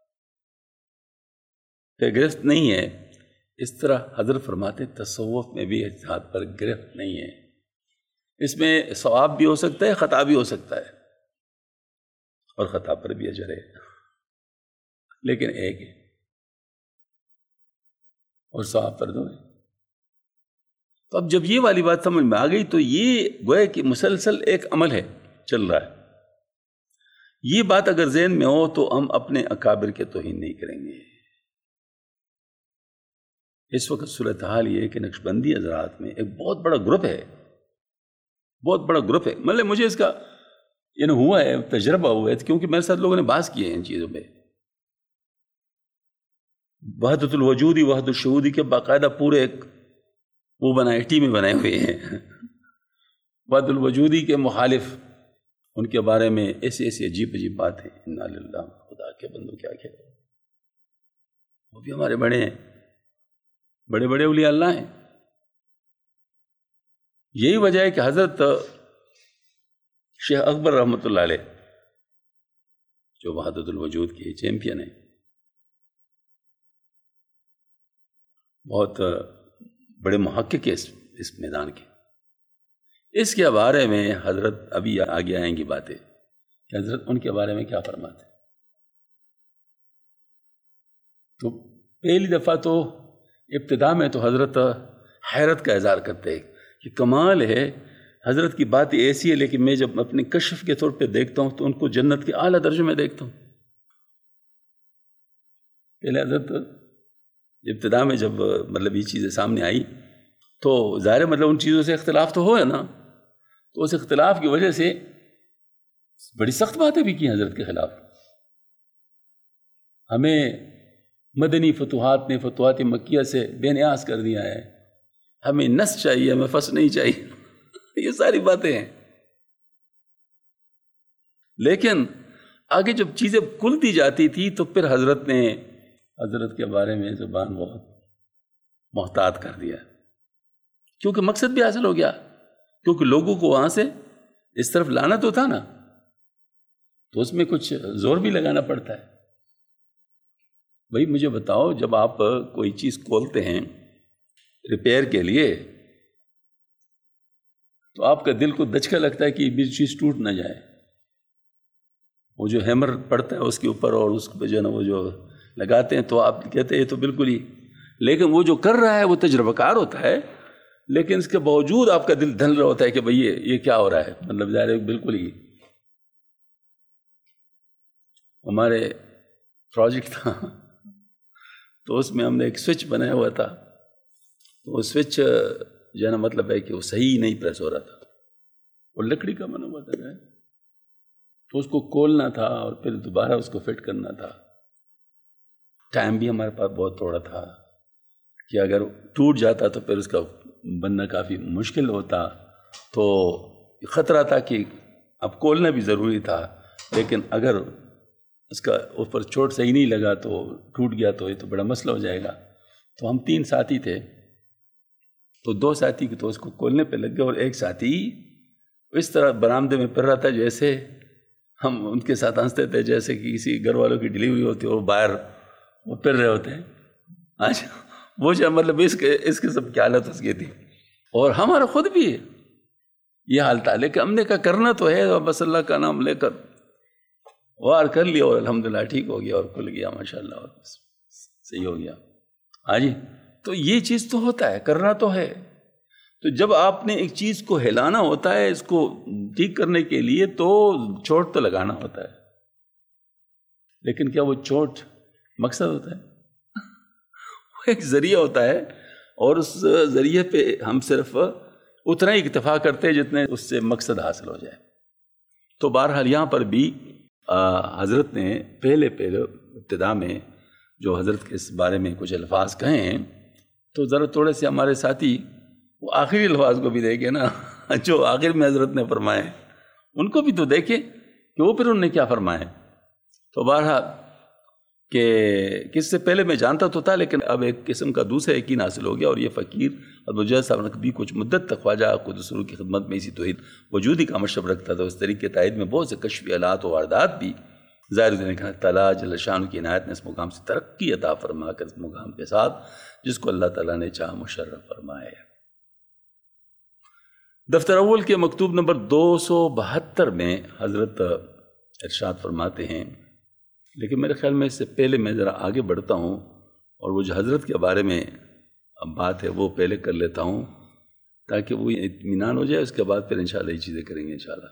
پہ گرفت نہیں ہے، اس طرح حضرت فرماتے تصوف میں بھی اجتہاد پر گرفت نہیں ہے۔ اس میں ثواب بھی ہو سکتا ہے، خطا بھی ہو سکتا ہے، اور خطا پر بھی اجر ہے، لیکن ایک ہے اور ثواب پر دو ہے۔ تو اب جب یہ والی بات سمجھ میں آ گئی تو یہ گویا کہ مسلسل ایک عمل ہے، چل رہا ہے۔ یہ بات اگر ذہن میں ہو تو ہم اپنے اکابر کے توہین نہیں کریں گے۔ اس وقت صورتحال یہ ہے کہ نقشبندی حضرات میں ایک بہت بڑا گروپ ہے، بہت بڑا گروپ ہے، مطلب مجھے اس کا یعنی ہوا ہے، تجربہ ہوا ہے، کیونکہ میرے ساتھ لوگوں نے بحث کیے ہیں ان چیزوں پہ۔ وحدت الوجودی وحدت الشہودی کے باقاعدہ پورے ایک وہ بنائے، ٹیمیں بنائے ہوئے ہیں۔ وحدت الوجودی کے مخالف، ان کے بارے میں ایسی ایسی عجیب عجیب بات ہے، انا للہ، خدا کے بندو کیا کہے، وہ بھی ہمارے بڑے ہیں، بڑے بڑے اولیاء اللہ ہیں۔ یہی وجہ ہے کہ حضرت شیخ اکبر رحمۃ اللہ علیہ جو وحدت الوجود کے چیمپئن ہیں، بہت بڑے محقق ہیں اس اس میدان کے، اس کے بارے میں حضرت ابھی آگے آئیں گی باتیں کہ حضرت ان کے بارے میں کیا فرماتے ہیں۔ تو پہلی دفعہ تو ابتدا میں تو حضرت حیرت کا اظہار کرتے ہیں کہ کمال ہے، حضرت کی بات ایسی ہے، لیکن میں جب اپنے کشف کے طور پہ دیکھتا ہوں تو ان کو جنت کے اعلیٰ درجے میں دیکھتا ہوں۔ پہلے حضرت ابتدا میں جب مطلب یہ چیزیں سامنے آئی تو ظاہر مطلب ان چیزوں سے اختلاف تو ہوا نا، تو اس اختلاف کی وجہ سے بڑی سخت باتیں بھی کی حضرت کے خلاف. ہمیں مدنی فتوحات نے فتوحات مکیہ سے بے نیاز کر دیا ہے، ہمیں نس چاہیے، ہمیں فس نہیں چاہیے. یہ ساری باتیں ہیں. لیکن آگے جب چیزیں کھلتی جاتی تھی تو پھر حضرت نے حضرت کے بارے میں زبان بہت محتاط کر دیا، کیونکہ مقصد بھی حاصل ہو گیا، کیونکہ لوگوں کو وہاں سے اس طرف لانا تو تھا نا، تو اس میں کچھ زور بھی لگانا پڑتا ہے. بھائی مجھے بتاؤ، جب آپ کوئی چیز کھولتے ہیں ریپیئر کے لیے تو آپ کا دل کو دھچکا لگتا ہے کہ یہ چیز ٹوٹ نہ جائے. وہ جو ہیمر پڑتا ہے اس کے اوپر اور اس پہ جو ہے نا وہ جو لگاتے ہیں تو آپ کہتے ہیں یہ تو بالکل ہی، لیکن وہ جو کر رہا ہے وہ تجربہ کار ہوتا ہے، لیکن اس کے باوجود آپ کا دل دھل رہا ہوتا ہے کہ بھئی یہ یہ کیا ہو رہا ہے، مطلب ظاہر ہے بالکل ہی. ہمارے پروجیکٹ تھا تو اس میں ہم نے ایک سوئچ بنایا ہوا تھا، تو وہ سوئچ جو ہے نا مطلب ہے کہ وہ صحیح نہیں پریس ہو رہا تھا، وہ لکڑی کا بنا ہوا تھا، تو اس کو کھولنا تھا اور پھر دوبارہ اس کو فٹ کرنا تھا. ٹائم بھی ہمارے پاس بہت تھوڑا تھا کہ اگر ٹوٹ جاتا تو پھر اس کا بننا کافی مشکل ہوتا، تو خطرہ تھا کہ اب کھولنا بھی ضروری تھا، لیکن اگر اس کا اوپر چوٹ صحیح نہیں لگا تو ٹوٹ گیا تو یہ تو بڑا مسئلہ ہو جائے گا. تو ہم تین ساتھی تھے، تو دو ساتھی تو اس کو کھولنے پہ لگ گئے اور ایک ساتھی اس طرح برآمدے میں پھر رہا تھا جیسے ہم ان کے ساتھ ہنستے تھے جیسے کہ کسی گھر والوں کی ڈلیوری ہوتی ہے اور باہر وہ پھر رہے ہوتے ہیں. آج وہ جو مطلب اس کے اس قسم کی حالت اس کی تھی، اور ہمارا خود بھی یہ حال تھا، لیکن ہم نے کہا کرنا تو ہے، بس اللہ کا نام لے کر وار کر لیا اور الحمدللہ ٹھیک ہو گیا اور کھل گیا ماشاءاللہ، اور صحیح ہو گیا. ہاں جی، تو یہ چیز تو ہوتا ہے، کرنا تو ہے. تو جب آپ نے ایک چیز کو ہلانا ہوتا ہے اس کو ٹھیک کرنے کے لیے تو چوٹ تو لگانا ہوتا ہے، لیکن کیا وہ چوٹ مقصد ہوتا ہے؟ وہ ایک ذریعہ ہوتا ہے، اور اس ذریعے پہ ہم صرف اتنا ہی اکتفا کرتے ہیں جتنے اس سے مقصد حاصل ہو جائے. تو بہرحال یہاں پر بھی حضرت نے پہلے پہلے ابتدا میں جو حضرت کے اس بارے میں کچھ الفاظ کہے ہیں، تو ذرا تھوڑے سے ہمارے ساتھی وہ آخری الفاظ کو بھی دیکھیں نا، جو آخر میں حضرت نے فرمائے ان کو بھی تو دیکھیں کہ وہ پھر انہوں نے کیا فرمائے. تو بہرحال کہ کس سے پہلے میں جانتا تو تھا، لیکن اب ایک قسم کا دوسرا یقین حاصل ہو گیا، اور یہ فقیر ابوالجہل صاحب نے بھی کچھ مدت تک خواجہ قدس سرور کی خدمت میں اسی توحید وجودی کا مشرب رکھتا تھا. اس طریقے تائید میں بہت سے کشفی آلات و واردات بھی ظاہر نے کہا تعالیٰ جل شان کی عنایت نے اس مقام سے ترقی عطا فرما کر اس مقام کے ساتھ جس کو اللہ تعالیٰ نے چاہ مشرف فرمایا. دفتر اول کے مکتوب نمبر دو سو بہتر میں حضرت ارشاد فرماتے ہیں، لیکن میرے خیال میں اس سے پہلے میں ذرا آگے بڑھتا ہوں اور وہ جو حضرت کے بارے میں اب بات ہے وہ پہلے کر لیتا ہوں تاکہ وہ اطمینان ہو جائے، اس کے بعد پھر انشاءاللہ یہ چیزیں کریں گے انشاءاللہ.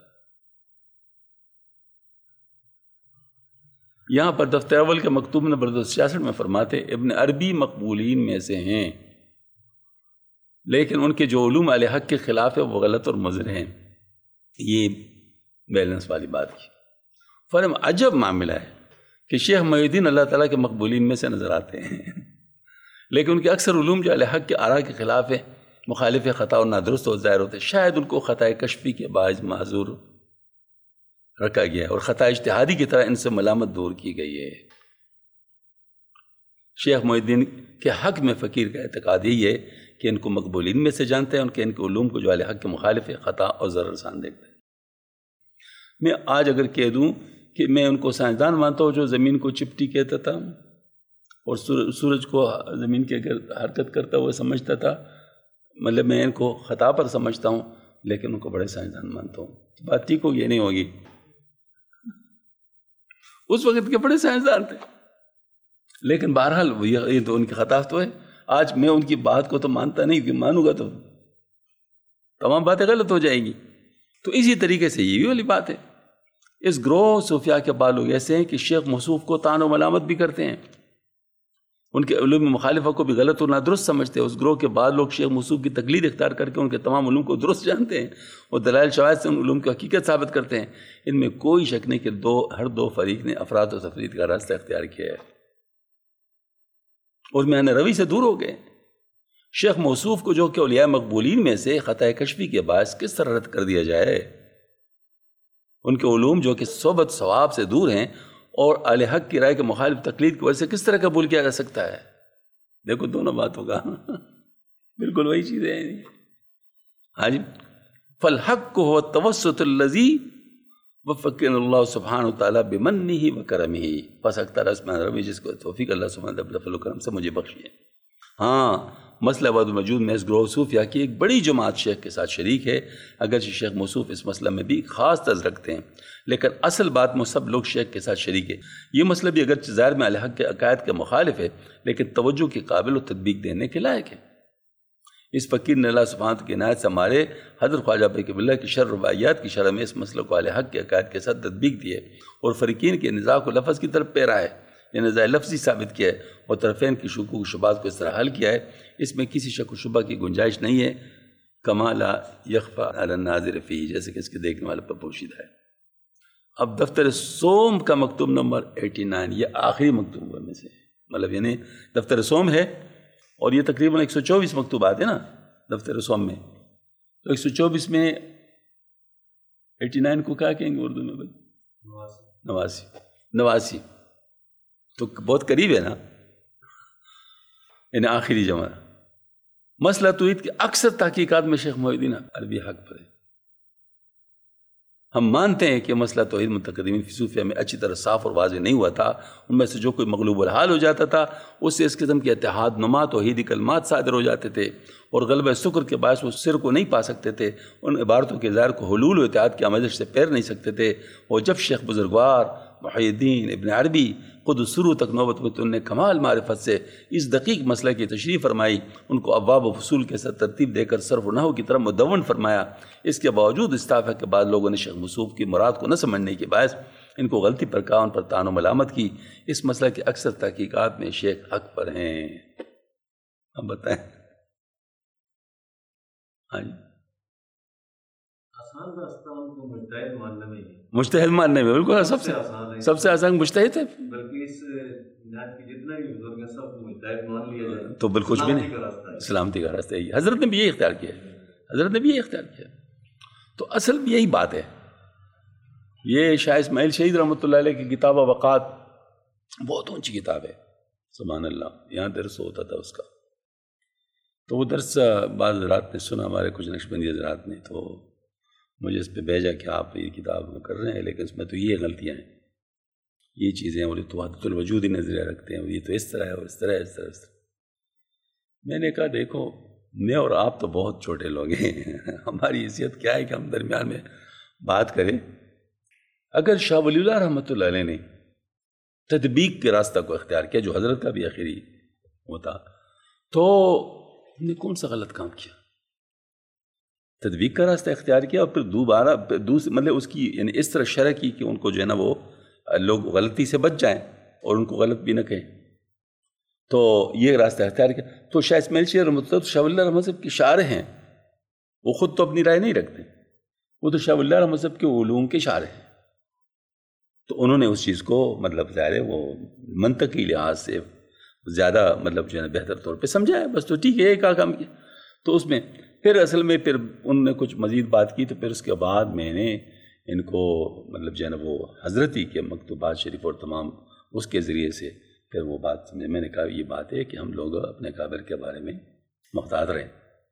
یہاں پر دفتر اول کے مکتوب نمبر دو سو چھیاسٹھ میں فرماتے ابن عربی مقبولین میں سے ہیں، لیکن ان کے جو علوم اہل حق کے خلاف ہے وہ غلط اور مضر ہیں. یہ بیلنس والی بات کی. فرم عجب معاملہ ہے کہ شیخ محی الدین اللہ تعالیٰ کے مقبولین میں سے نظر آتے ہیں، لیکن ان کے اکثر علوم جو اہل حق کے آراء کے خلاف ہے، مخالف خطا اور نادرست اور ظاہر ہوتے ہیں. شاید ان کو خطا کشفی کے باعث معذور رکھا گیا ہے اور خطا اجتہادی کی طرح ان سے ملامت دور کی گئی ہے. شیخ محی الدین کے حق میں فقیر کا اعتقاد یہی ہے کہ ان کو مقبولین میں سے جانتے ہیں، ان کے ان کے علوم کو جو اہل حق کے مخالف ہے خطا اور ضرر رسان دیکھتے ہیں. میں آج اگر کہہ دوں کہ میں ان کو سائنسدان مانتا ہوں جو زمین کو چپٹی کہتا تھا اور سورج کو زمین کے گرد حرکت کرتا ہوا سمجھتا تھا، مطلب میں ان کو خطا پر سمجھتا ہوں، لیکن ان کو بڑے سائنسدان مانتا ہوں، بات ٹھیک ہوگی یہ نہیں ہوگی؟ اس وقت کے بڑے سائنسدان تھے، لیکن بہرحال یہ تو ان کی خطا تو ہے. آج میں ان کی بات کو تو مانتا نہیں، کیونکہ مانوں گا تو تمام باتیں غلط ہو جائیں گی. تو اسی طریقے سے یہ بھی والی بات ہے. اس گروہ صوفیاء کے بعض لوگ ایسے ہیں کہ شیخ موصوف کو طعن و ملامت بھی کرتے ہیں ان کے علوم مخالفہ کو بھی غلط اور نادرست سمجھتے ہیں۔ اس گروہ کے بعد لوگ شیخ موصوف کی تقلید اختیار کر کے ان کے تمام علوم کو درست جانتے ہیں اور دلائل شواہد سے ان علوم کی حقیقت ثابت کرتے ہیں۔ ان میں کوئی شک نہیں کہ دو ہر دو فریق نے افراد و تفرید کا راستہ اختیار کیا ہے اور میانہ روی سے دور ہو گئے۔ شیخ موصوف کو جو کہ اولیاء مقبولین میں سے خطۂ کشفی کے باعث کس طرح رد کر دیا جائے؟ ان کے علوم جو کہ صحبت ثواب سے دور ہیں اور اہل حق کی رائے کے مخالف تقلید کی وجہ سے کس طرح قبول کیا جا سکتا ہے؟ دیکھو دونوں بات ہوگا بالکل وہی چیزیں ہیں۔ ہاں جی، فالحق هو التوسط الذی وفقنا اللہ سبحانہ وتعالیٰ بمنہ وکرمہ، پس حق تعالیٰ اسمان ربی جس کو توفیق اللہ سبحانہ وتعالیٰ فضل و کرم سے مجھے بخشی ہے۔ ہاں، مسئلہ وحدت الوجود میں اس گروہ صوفیہ کی ایک بڑی جماعت شیخ کے ساتھ شریک ہے، اگرچہ شیخ موصوف اس مسئلہ میں بھی خاص طرز رکھتے ہیں، لیکن اصل بات میں سب لوگ شیخ کے ساتھ شریک ہے۔ یہ مسئلہ بھی اگرچہ ظاہر میں الحق کے عقائد کے مخالف ہے، لیکن توجہ کے قابل و تطبیق دینے کے لائق ہے۔ اس فقیر نے اللہ سبحانہ کی عنایت سے ہمارے حضرت خواجہ قبلہ اللہ کی شرح رباعیات کی شرح میں اس مسئلہ کو اہل حق کے عقائد کے ساتھ تطبیق دی ہے اور فریقین کے نزاع کو لفظ کی طرف پیرا ہے، یہ نزاع لفظی ثابت کیا ہے اور طرفین کی شکوک و شبہات کو اس طرح حل کیا ہے اس میں کسی شک و شبہ کی گنجائش نہیں ہے، کما لا یخفی علی الناظر فیہ، جیسے کہ اس کے دیکھنے والے پر پوشیدہ ہے۔ اب دفتر سوم کا مکتوب نمبر اٹھاسی یہ آخری مکتوب میں سے، مطلب یعنی دفتر سوم ہے اور یہ تقریباً ایک سو چوبیس مکتوبات ہیں نا دفتر سوم میں، تو ایک سو چوبیس میں ایٹی نائن کو کیا کہیں گے اردو میں بھائی؟ نواسی نواسی تو بہت قریب ہے نا، یعنی آخری جمع۔ مسئلہ توحید کے اکثر تحقیقات میں شیخ محی الدین عربی حق پر ہے۔ ہم مانتے ہیں کہ مسئلہ توحید متقدمین فی صوفیہ میں اچھی طرح صاف اور واضح نہیں ہوا تھا، ان میں سے جو کوئی مغلوب الحال ہو جاتا تھا اس سے اس قسم کے اتحاد نما توحیدی کلمات صادر ہو جاتے تھے اور غلبہ شکر کے باعث وہ سر کو نہیں پا سکتے تھے، ان عبارتوں کے ظاہر کو حلول و اتحاد کی آمیزش سے پیر نہیں سکتے تھے۔ اور جب شیخ بزرگوار محی الدین ابن عربی خود شروع تک نوبت میں تو انہوں نے کمال معرفت سے اس دقیق مسئلہ کی تشریح فرمائی، ان کو ابواب و فصول کے ساتھ ترتیب دے کر صرف و نحو کی طرف مدون فرمایا۔ اس کے باوجود استعفا کے بعد لوگوں نے شیخ موصوف کی مراد کو نہ سمجھنے کے باعث ان کو غلطی پر کہا، ان پر طعن و ملامت کی۔ اس مسئلہ کے اکثر تحقیقات میں شیخ حق پر ہیں۔ اب بتائیں۔ ہاں جی، آسان راستہ ان کو مجتہد ماننے میں ہے، مجتہد ماننے میں بالکل سب سے سب سے آسان مجتہد ہے، بلکہ اس نعت کے جتنے بھی بزرگ ہیں سب کو مجتہد مان لیا جائے تو بالکل کچھ بھی نہیں، سلامتی کا راستہ ہے۔ حضرت نے بھی یہی اختیار کیا ہے، حضرت نے بھی یہی اختیار کیا۔ تو اصل بھی یہی بات ہے۔ یہ شاہ اسماعیل شہید رحمۃ اللہ علیہ کی کتاب وقات بہت اونچی کتاب ہے، سبحان اللہ، یہاں درس ہوتا تھا اس کا، تو وہ درس بعض حضرات نے سنا، ہمارے کچھ نقشبندی حضرات نے، تو مجھے اس پہ بھیجا کہ آپ یہ کتاب کر رہے ہیں لیکن اس میں تو یہ غلطیاں ہیں، یہ چیزیں، اور یہ تو وحدت الوجود ہی نظریہ رکھتے ہیں، اور یہ تو اس طرح ہے اور اس طرح ہے اس طرح اس طرح۔ میں نے کہا دیکھو میں اور آپ تو بہت چھوٹے لوگ ہیں، ہماری حیثیت کیا ہے کہ ہم درمیان میں بات کریں۔ اگر شاہ ولی اللہ رحمۃ اللہ علیہ نے تطبیق کے راستہ کو اختیار کیا جو حضرت کا بھی آخری ہوتا، تو ہم نے کون سا غلط کام کیا؟ تطبیق کا راستہ اختیار کیا اور پھر دوبارہ دوسرے مطلب اس کی یعنی اس طرح شرح کی کہ ان کو جو ہے نا وہ لوگ غلطی سے بچ جائیں اور ان کو غلط بھی نہ کہیں، تو یہ راستہ اختیار کیا۔ تو شاہ اسماعیل شہید رحمۃ اللہ شاہ ولی اللہ رحمۃ اللہ کے شارح ہیں، وہ خود تو اپنی رائے نہیں رکھتے، وہ تو شاہ ولی اللہ رحمۃ اللہ کے علوم کے شارح ہیں، تو انہوں نے اس چیز کو مطلب ظاہر ہے وہ منطقی لحاظ سے زیادہ مطلب جو ہے نا بہتر طور پہ سمجھا ہے، بس تو ٹھیک ہے ایک کام کیا۔ تو اس میں پھر اصل میں پھر ان نے کچھ مزید بات کی، تو پھر اس کے بعد میں نے ان کو مطلب جو ہے نا وہ حضرتی کے مکتوبات شریف اور تمام اس کے ذریعے سے پھر وہ بات سمجھے۔ میں نے کہا یہ بات ہے کہ ہم لوگ اپنے قابر کے بارے میں محتاط رہیں،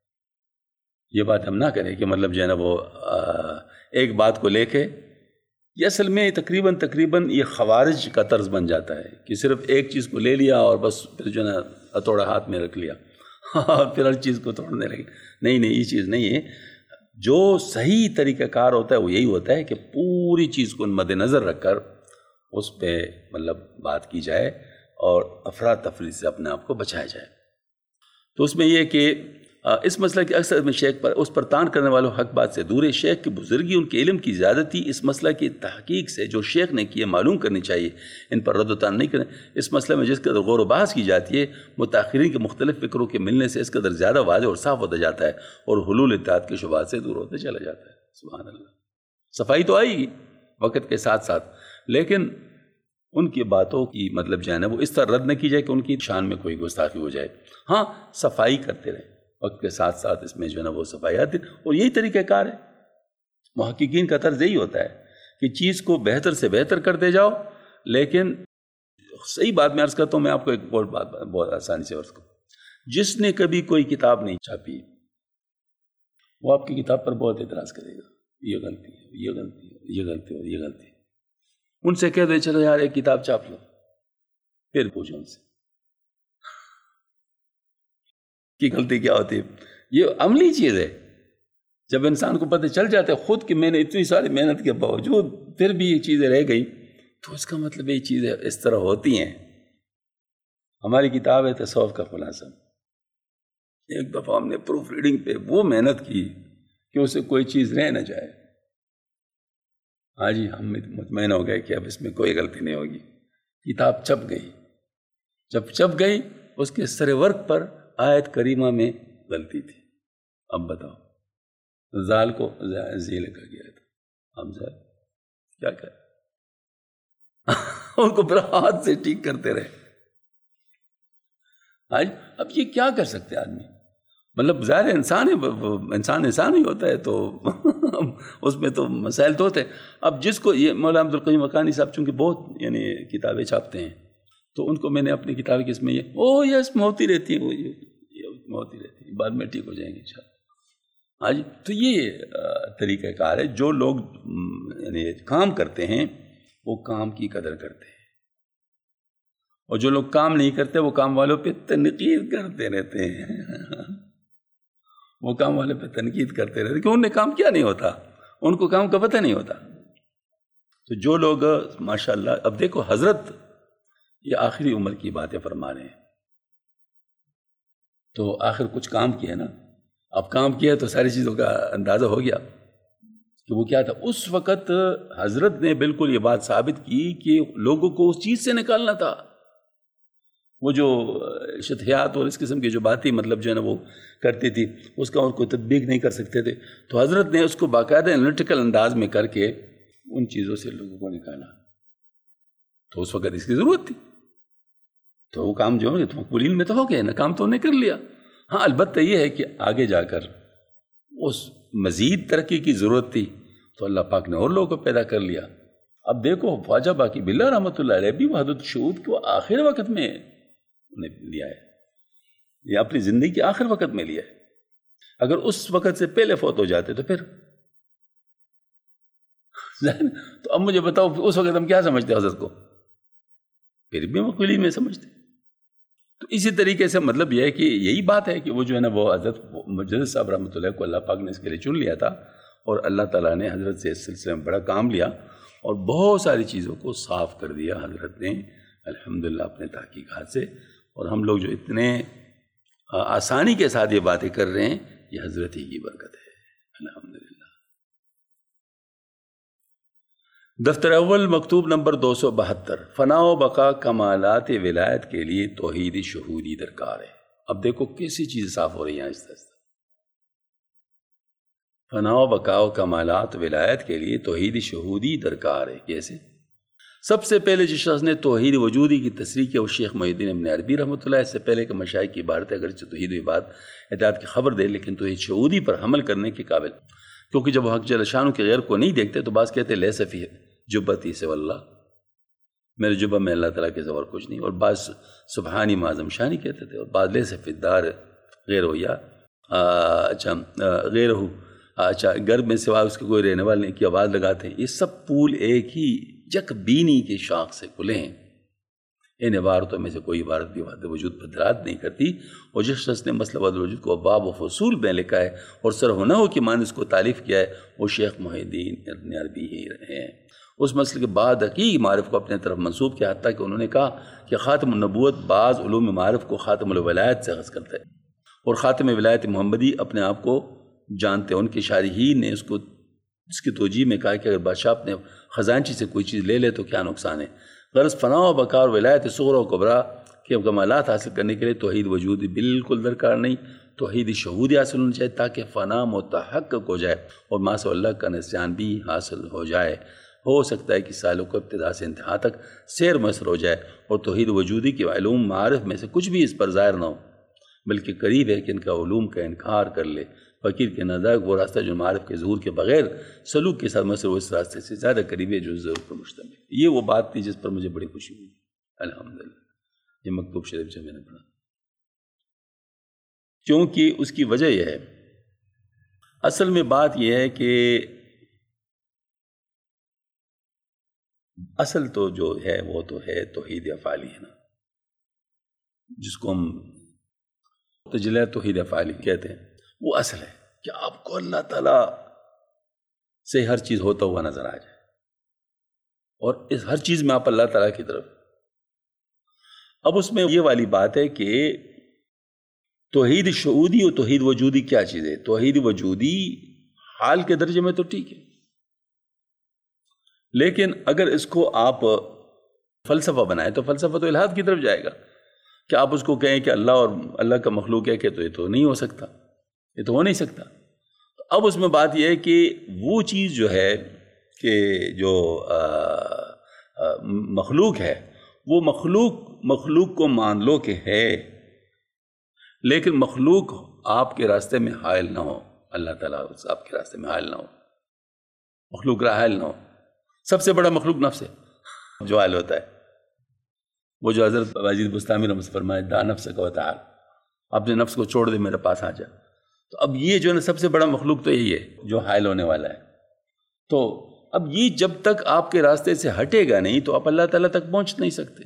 یہ بات ہم نہ کریں کہ مطلب جو ہے نا وہ ایک بات کو لے کے، یہ اصل میں تقریباً تقریباً یہ خوارج کا طرز بن جاتا ہے کہ صرف ایک چیز کو لے لیا اور بس پھر جو ہے نا ہتھوڑا ہاتھ میں رکھ لیا اور پھر ہر چیز کو توڑنے لگے۔ نہیں نہیں، یہ چیز نہیں ہے۔ جو صحیح طریقہ کار ہوتا ہے وہ یہی ہوتا ہے کہ پوری چیز کو مد نظر رکھ کر اس پہ مطلب بات کی جائے اور افراد تفریح سے اپنے آپ کو بچایا جائے۔ تو اس میں یہ کہ اس مسئلہ کی اکثر میں شیخ پر اس پر تان کرنے والوں حق بات سے دور ہے۔ شیخ کی بزرگی ان کے علم کی زیادتی اس مسئلہ کی تحقیق سے جو شیخ نے کیے معلوم کرنی چاہیے، ان پر رد و تان نہیں کریں۔ اس مسئلہ میں جس قدر غور و بحث کی جاتی ہے متاخرین کے مختلف فکروں کے ملنے سے اس قدر زیادہ واضح اور صاف ہوتا جاتا ہے اور حلول اتحاد کے شبہات سے دور ہوتا چلا جاتا ہے۔ سبحان اللہ، صفائی تو آئے گی وقت کے ساتھ ساتھ، لیکن ان کی باتوں کی مطلب جو ہے نا وہ اس طرح رد نہ کی جائے کہ ان کی شان میں کوئی گستاخی ہو جائے۔ ہاں صفائی کرتے رہیں وقت کے ساتھ ساتھ، اس میں جو ہے نا وہ صفائی آتی ہے، اور یہی طریقہ کار ہے۔ محققین کا طرز یہی ہوتا ہے کہ چیز کو بہتر سے بہتر کرتے جاؤ، لیکن صحیح بات میں عرض کرتا ہوں، میں آپ کو ایک اور بات بہت آسانی سے عرض کروں، جس نے کبھی کوئی کتاب نہیں چھاپی وہ آپ کی کتاب پر بہت اعتراض کرے گا، یہ غلطی ہے، یہ غلطی ہے، یہ غلطی ہے، یہ غلطی ہے۔ ان سے کہہ دے چلو یار ایک کتاب چھاپ لو، پھر پوچھو ان سے کہ غلطی کیا ہوتی ہے۔ یہ عملی چیز ہے، جب انسان کو پتہ چل جاتا ہے خود کہ میں نے اتنی ساری محنت کے باوجود پھر بھی یہ چیزیں رہ گئی، تو اس کا مطلب یہ چیزیں اس طرح ہوتی ہیں۔ ہماری کتاب ہے تصوف کا خلاصہ، ایک دفعہ ہم نے پروف ریڈنگ پہ وہ محنت کی کہ اسے کوئی چیز رہ نہ جائے۔ ہاں جی، ہم مطمئن ہو گئے کہ اب اس میں کوئی غلطی نہیں ہوگی۔ کتاب چھپ گئی، جب چھپ گئی اس کے سر ورق پر آیت کریمہ میں غلطی تھی۔ اب بتاؤ، زال کو زی لکھا گیا تھا، اب زال کیا کریں؟ ان کو پھر ہاتھ سے ٹھیک کرتے رہے۔ آج اب یہ کیا کر سکتے آدمی؟ مطلب ظاہر انسان ہے، انسان انسان ہی ہوتا ہے، تو اس میں تو مسائل تو ہوتے ہیں۔ اب جس کو یہ مولانا عبدالقیوم مکانی صاحب چونکہ بہت یعنی کتابیں چھاپتے ہیں، تو ان کو میں نے اپنی کتاب کی اس میں یہ او یس میں ہوتی رہتی ہے، وہ یہ میں ہوتی رہتی ہے، بعد میں ٹھیک ہو جائیں گے انشاءاللہ۔ ہاں جی، تو یہ طریقہ کار ہے۔ جو لوگ یعنی کام کرتے ہیں وہ کام کی قدر کرتے ہیں، اور جو لوگ کام نہیں کرتے وہ کام والوں پہ تنقید کرتے رہتے ہیں۔ وہ کام والے پہ تنقید کرتے رہتے ہیں کہ انہوں نے کام کیا نہیں ہوتا، ان کو کام کا پتہ نہیں ہوتا۔ تو جو لوگ ماشاءاللہ، اب دیکھو حضرت یہ آخری عمر کی باتیں فرما رہے ہیں، تو آخر کچھ کام کیا نا، اب کام کیا تو ساری چیزوں کا اندازہ ہو گیا کہ وہ کیا تھا۔ اس وقت حضرت نے بالکل یہ بات ثابت کی کہ لوگوں کو اس چیز سے نکالنا تھا۔ وہ جو شتحیات اور اس قسم کی جو باتیں مطلب جو ہے نا وہ کرتی تھی، اس کا اور کوئی تطبیق نہیں کر سکتے تھے، تو حضرت نے اس کو باقاعدہ انالیٹیکل انداز میں کر کے ان چیزوں سے لوگوں کو نکالا۔ تو اس وقت اس کی ضرورت تھی، تو وہ کام جو ہے تو مقبولین میں تو ہو گئے نا، کام تو انہیں کر لیا۔ ہاں البتہ یہ ہے کہ آگے جا کر اس مزید ترقی کی ضرورت تھی، تو اللہ پاک نے اور لوگوں کو پیدا کر لیا۔ اب دیکھو خواجہ باقی باللہ رحمۃ اللہ علیہ بھی وحدت الشہود کو آخر وقت میں انہیں لیا ہے، یہ اپنی زندگی کے آخر وقت میں لیا ہے۔ اگر اس وقت سے پہلے فوت ہو جاتے تو پھر تو اب مجھے بتاؤ اس وقت ہم کیا سمجھتے حضرت کو؟ پھر بھی مقبولی میں سمجھتے۔ تو اسی طریقے سے مطلب یہ ہے کہ یہی بات ہے کہ وہ جو ہے نا وہ حضرت مجدد صاحب رحمۃ اللہ کو اللہ پاک نے اس کے لیے چن لیا تھا، اور اللہ تعالیٰ نے حضرت سے اس سلسلے میں بڑا کام لیا اور بہت ساری چیزوں کو صاف کر دیا حضرت نے الحمدللہ اپنے تحقیقات سے۔ اور ہم لوگ جو اتنے آسانی کے ساتھ یہ باتیں کر رہے ہیں، یہ حضرت ہی کی برکت ہے الحمدللہ۔ دفتر اول مکتوب نمبر دو سو بہتر، فنا و بقا کمالات ولایت کے لیے توحید شہودی درکار ہے۔ اب دیکھو کیسی چیز صاف ہو رہی ہیں آہستہ آہستہ۔ فنا و بقا و کمالات ولایت کے لیے توحید شہودی درکار ہے۔ کیسے؟ سب سے پہلے جس شخص نے توحید وجودی کی تصریح کی وہ شیخ محی الدین ابن عربی رحمۃ اللہ۔ اس سے پہلے کہ مشائخ کی عبارت ہے اگرچہ توحید و عبادت اطاعت کی خبر دے، لیکن توحید شہودی پر حمل کرنے کے قابل، کیونکہ جب حق جل شانہ کے غیر کو نہیں دیکھتے تو بعض کہتے لیس فی جبتی سوی اللہ، میرے جبہ میں اللہ تعالیٰ کے سوا کچھ نہیں، اور بعض سبحانی معظم شانی کہتے تھے، اور بعض لیس فی الدار غیر ہو، یا اچھا غیر ہو، اچھا گھر میں سوا اس کے کوئی رہنے والے کی آواز لگاتے ہیں۔ یہ سب پول ایک ہی یک بینی کے شاخ سے کھلے ہیں۔ ان عبارتوں میں سے کوئی عبارت بھی وحدت وجود پر دلالت نہیں کرتی، اور جس شخص نے مسئلہ وحدت وجود کو ابواب و فصول میں لکھا ہے اور سرح و نحو کی معنی اس کو تعلیف کیا ہے، وہ شیخ محی الدین ابن عربی ہی رہے ہیں۔ اس مسئلے کے بعد حقیقی معرف کو اپنے طرف منسوب کیا، حتیٰ کہ انہوں نے کہا کہ خاتم النبوت بعض علوم معرف کو خاتم الولایت سے اخذ کرتا ہے، اور خاتم ولایت محمدی اپنے آپ کو جانتے ہیں. ان کے شارحین نے اس کو اس کی توجیہ میں کہا کہ اگر بادشاہ اپنے خزانچی سے کوئی چیز لے لے تو کیا نقصان ہے. غرض فنا و بقا اور ولایت صغرا و کبرا کے کمالات حاصل کرنے کے لیے توحید وجودی بالکل درکار نہیں، توحید شہودی حاصل ہونی چاہیے تاکہ فنا متحقق ہو جائے اور ما سوا اللہ کا نسیان بھی حاصل ہو جائے. ہو سکتا ہے کہ سالوں کو ابتدا سے انتہا تک سیر میسر ہو جائے اور توحید وجودی کے علوم معارف میں سے کچھ بھی اس پر ظاہر نہ ہو، بلکہ قریب ہے کہ ان کا علوم کا انکار کر لے. فقیر کے نزدیک وہ راستہ جو معارف کے ظہور کے بغیر سلوک کے ساتھ مسئلہ اس راستے سے زیادہ قریب ہے جو ضرور پر مشتمل ہے. یہ وہ بات تھی جس پر مجھے بڑی خوشی ہوئی الحمدللہ. یہ مکتوب شریف جو میں نے پڑھا، کیونکہ اس کی وجہ یہ ہے، اصل میں بات یہ ہے کہ اصل تو جو ہے وہ تو ہے توحید افعالی ہے نا، جس کو ہم تجلیہ توحید افعالی کہتے ہیں. وہ اصل ہے کہ آپ کو اللہ تعالیٰ سے ہر چیز ہوتا ہوا نظر آ جائے، اور اس ہر چیز میں آپ اللہ تعالیٰ کی طرف. اب اس میں یہ والی بات ہے کہ توحید شعودی اور توحید وجودی کیا چیز ہے. توحید وجودی حال کے درجے میں تو ٹھیک ہے، لیکن اگر اس کو آپ فلسفہ بنائیں تو فلسفہ تو الہاد کی طرف جائے گا کہ آپ اس کو کہیں کہ اللہ اور اللہ کا مخلوق ہے، کہ تو یہ تو نہیں ہو سکتا، یہ تو ہو نہیں سکتا. تو اب اس میں بات یہ ہے کہ وہ چیز جو ہے کہ جو آ, آ, مخلوق ہے، وہ مخلوق مخلوق کو مان لو کہ ہے، لیکن مخلوق آپ کے راستے میں حائل نہ ہو. اللہ تعالیٰ آپ کے راستے میں حائل نہ ہو، مخلوق را حائل نہ ہو. سب سے بڑا مخلوق نفس ہے جو حائل ہوتا ہے. وہ جو حضرت واجد بستامی رحمۃ اللہ فرمائے دا نفس کا وتعال، اپنے نفس کو چھوڑ دے میرے پاس آ جا. تو اب یہ جو ہے نا سب سے بڑا مخلوق تو یہی ہے جو حائل ہونے والا ہے. تو اب یہ جب تک آپ کے راستے سے ہٹے گا نہیں تو آپ اللہ تعالیٰ تک پہنچ نہیں سکتے.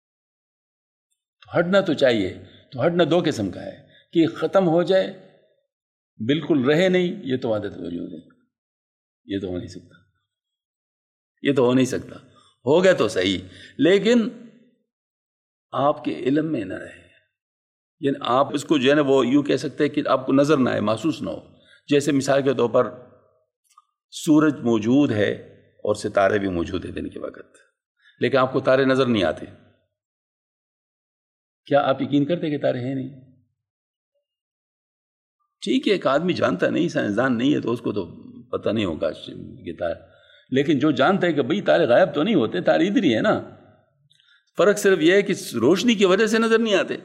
تو ہٹنا تو چاہیے. تو ہٹنا دو قسم کا ہے کہ ختم ہو جائے، بالکل رہے نہیں، یہ تو وحدت وجود ہے، یہ تو ہو نہیں سکتا، یہ تو ہو نہیں سکتا. ہو گیا تو صحیح، لیکن آپ کے علم میں نہ رہے. یعنی آپ اس کو جو ہے نا وہ یوں کہہ سکتے ہیں کہ آپ کو نظر نہ آئے، محسوس نہ ہو. جیسے مثال کے طور پر سورج موجود ہے اور ستارے بھی موجود ہیں دن کے وقت، لیکن آپ کو تارے نظر نہیں آتے. کیا آپ یقین کرتے کہ تارے ہیں نہیں؟ ٹھیک ہے، ایک آدمی جانتا نہیں، سائنسدان نہیں ہے تو اس کو تو پتہ نہیں ہوگا کہ تارے، لیکن جو جانتا ہے کہ بھئی تارے غائب تو نہیں ہوتے، تارے ادھر ہی ہے نا. فرق صرف یہ ہے کہ روشنی کی وجہ سے نظر نہیں آتے.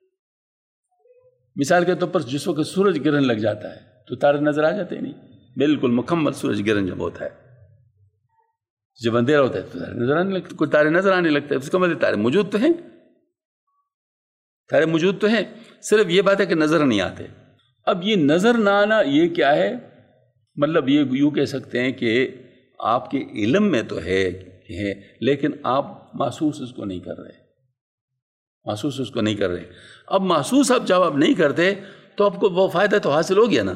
مثال کے طور پر جس وقت سورج گرہن لگ جاتا ہے تو تارے نظر آ جاتے ہیں نہیں. بالکل مکمل سورج گرہن جب ہوتا ہے، جب اندھیرا ہوتا ہے تو تارے نظر آنے لگتے، کوئی تارے نظر آنے لگتے ہیں. اس کا مطلب تارے موجود تو ہیں، تارے موجود تو ہیں، صرف یہ بات ہے کہ نظر نہیں آتے. اب یہ نظر نہ آنا یہ کیا ہے؟ مطلب یہ یوں کہہ سکتے ہیں کہ آپ کے علم میں تو ہے ہے لیکن آپ محسوس اس کو نہیں کر رہے، محسوس اس کو نہیں کر رہے. اب محسوس آپ جب آپ نہیں کرتے تو آپ کو وہ فائدہ تو حاصل ہو گیا نا.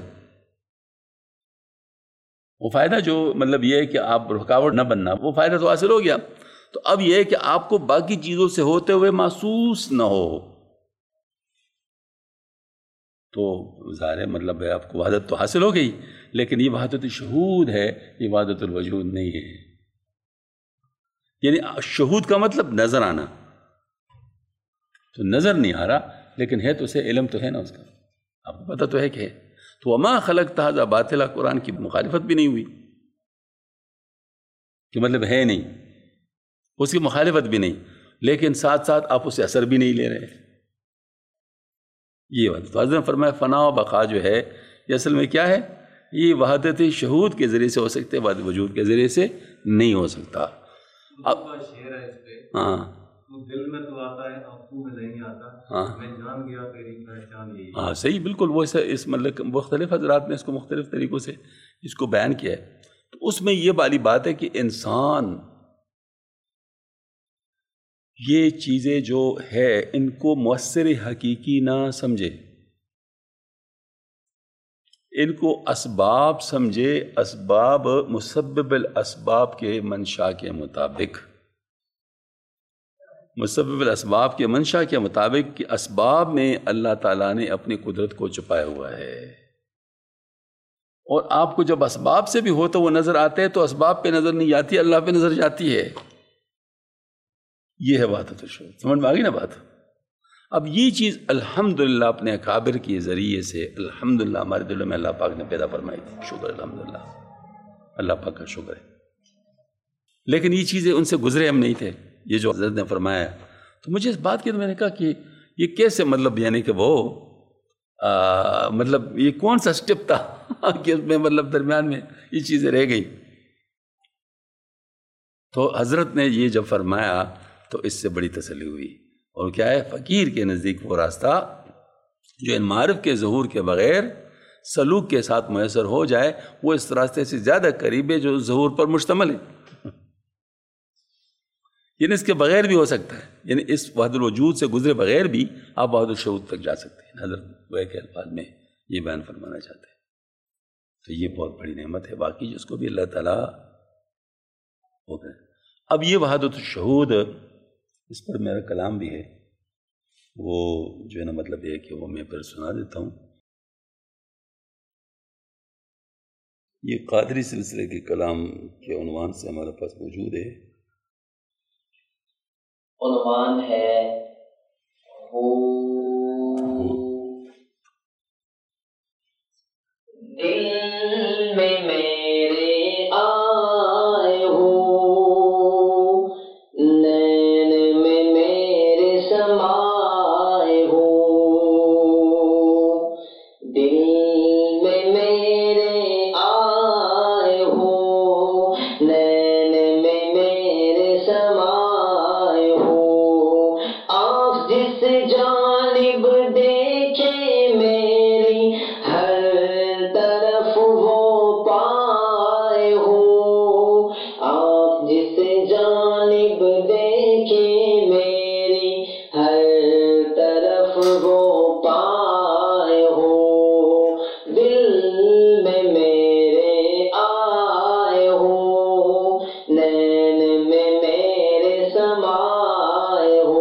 وہ فائدہ جو مطلب یہ ہے کہ آپ رکاوٹ نہ بننا، وہ فائدہ تو حاصل ہو گیا. تو اب یہ ہے کہ آپ کو باقی چیزوں سے ہوتے ہوئے محسوس نہ ہو، تو ظاہر مطلب ہے آپ کو وحدت تو حاصل ہو گئی، لیکن یہ وحدت شہود ہے، یہ وحدت الوجود نہیں ہے. یعنی شہود کا مطلب نظر آنا. تو نظر نہیں آ رہا لیکن ہے تو اسے علم تو ہے نا، اس کا آپ کو پتہ تو ہے کہ ہے. تو وما خلقت ھذا باطلا، قرآن کی مخالفت بھی نہیں ہوئی کہ مطلب ہے نہیں، اس کی مخالفت بھی نہیں، لیکن ساتھ ساتھ آپ اسے اثر بھی نہیں لے رہے. یہ بات تو حضرت نے فرمایا فنا و بقا جو ہے یہ اصل میں کیا ہے؟ یہ وحدت شہود کے ذریعے سے ہو سکتے، وحدت وجود کے ذریعے سے نہیں ہو سکتا. اب شعر ہے اس پہ، ہاں تو دل میں تو آتا ہے، آنکھوں میں نہیں آتا، ہاں میں جان گیا تیری پہچان یہی. ہاں صحیح، بالکل. وہ اس مطلب مختلف حضرات نے اس کو مختلف طریقوں سے اس کو بیان کیا ہے. تو اس میں یہ والی بات ہے کہ انسان یہ چیزیں جو ہے ان کو مؤثر حقیقی نہ سمجھے، ان کو اسباب سمجھے، اسباب مسبب الاسباب کے منشا کے مطابق. مسبب الاسباب کے منشا کے مطابق کہ اسباب میں اللہ تعالیٰ نے اپنی قدرت کو چھپایا ہوا ہے، اور آپ کو جب اسباب سے بھی ہو تو وہ نظر آتے ہیں، تو اسباب پہ نظر نہیں جاتی، اللہ پہ نظر جاتی ہے۔ یہ ہے وحدت الشہود، سمجھ میں آ گئی نا بات؟ اب یہ چیز الحمدللہ اپنے اکابر کے ذریعے سے الحمدللہ ہمارے دلوں میں اللہ پاک نے پیدا فرمائی تھی، شکر الحمدللہ، اللہ پاک کا شکر ہے۔ لیکن یہ چیزیں ان سے گزرے ہم نہیں تھے، یہ جو حضرت نے فرمایا، تو مجھے اس بات کی تو میں نے کہا کہ یہ کیسے، مطلب یعنی کہ وہ آ, مطلب یہ کون سا سٹیپ تھا کہ اس میں مطلب درمیان میں یہ چیزیں رہ گئی۔ تو حضرت نے یہ جب فرمایا تو اس سے بڑی تسلی ہوئی، اور کیا ہے، فقیر کے نزدیک وہ راستہ جو ان معارف کے ظہور کے بغیر سلوک کے ساتھ میسر ہو جائے، وہ اس راستے سے زیادہ قریب ہے جو ظہور پر مشتمل ہے، یعنی اس کے بغیر بھی ہو سکتا ہے، یعنی اس وحدت الوجود سے گزرے بغیر بھی آپ وحدت الشہود تک جا سکتے ہیں۔ حضرت وہ کے الفاظ میں یہ بیان فرمانا چاہتے ہیں، تو یہ بہت بڑی نعمت ہے باقی جس کو بھی اللہ تعالیٰ ہو گئے۔ اب یہ وحدت الشہود، اس پر میرا کلام بھی ہے، وہ جو ہے نا مطلب یہ کہ وہ میں پھر سنا دیتا ہوں۔ یہ قادری سلسلے کے کلام کے عنوان سے ہمارے پاس موجود ہے، عنوان ہے ہو دل میں میرے آئے ہو، نین میں میرے سمائے ہو، دل میں میرے آئے ہو، نین میں میرے سمائے ہو، آپ جس جانب دیکھے میری ہر طرف وہ پائے ہو، آپ جس جانب دیکھے میری ہر طرف وہ پائے ہو، دل میں میرے آئے ہو، نین میں میرے سمائے ہو،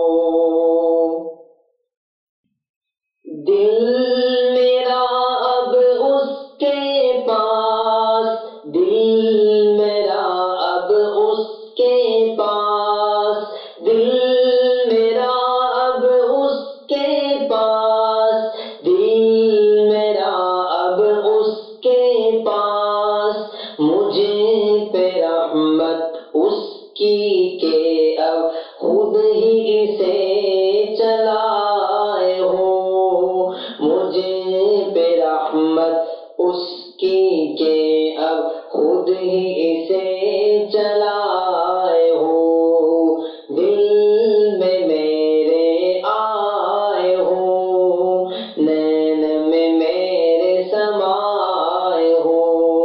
دل میرا اب اس کے پاس، دل میرا اب اس کے پاس، دل میرا اب اس کے پاس، دل میرا اب اس کے پاس، مجھے پہ رحمت اس کی کہ اب خود ہی اسے چلائے ہو، مجھے پہ رحمت اس کی کہ اب خود ہی اسے چلائے ہو، دل میں میرے آئے ہو، نین میں میرے سمائے ہو،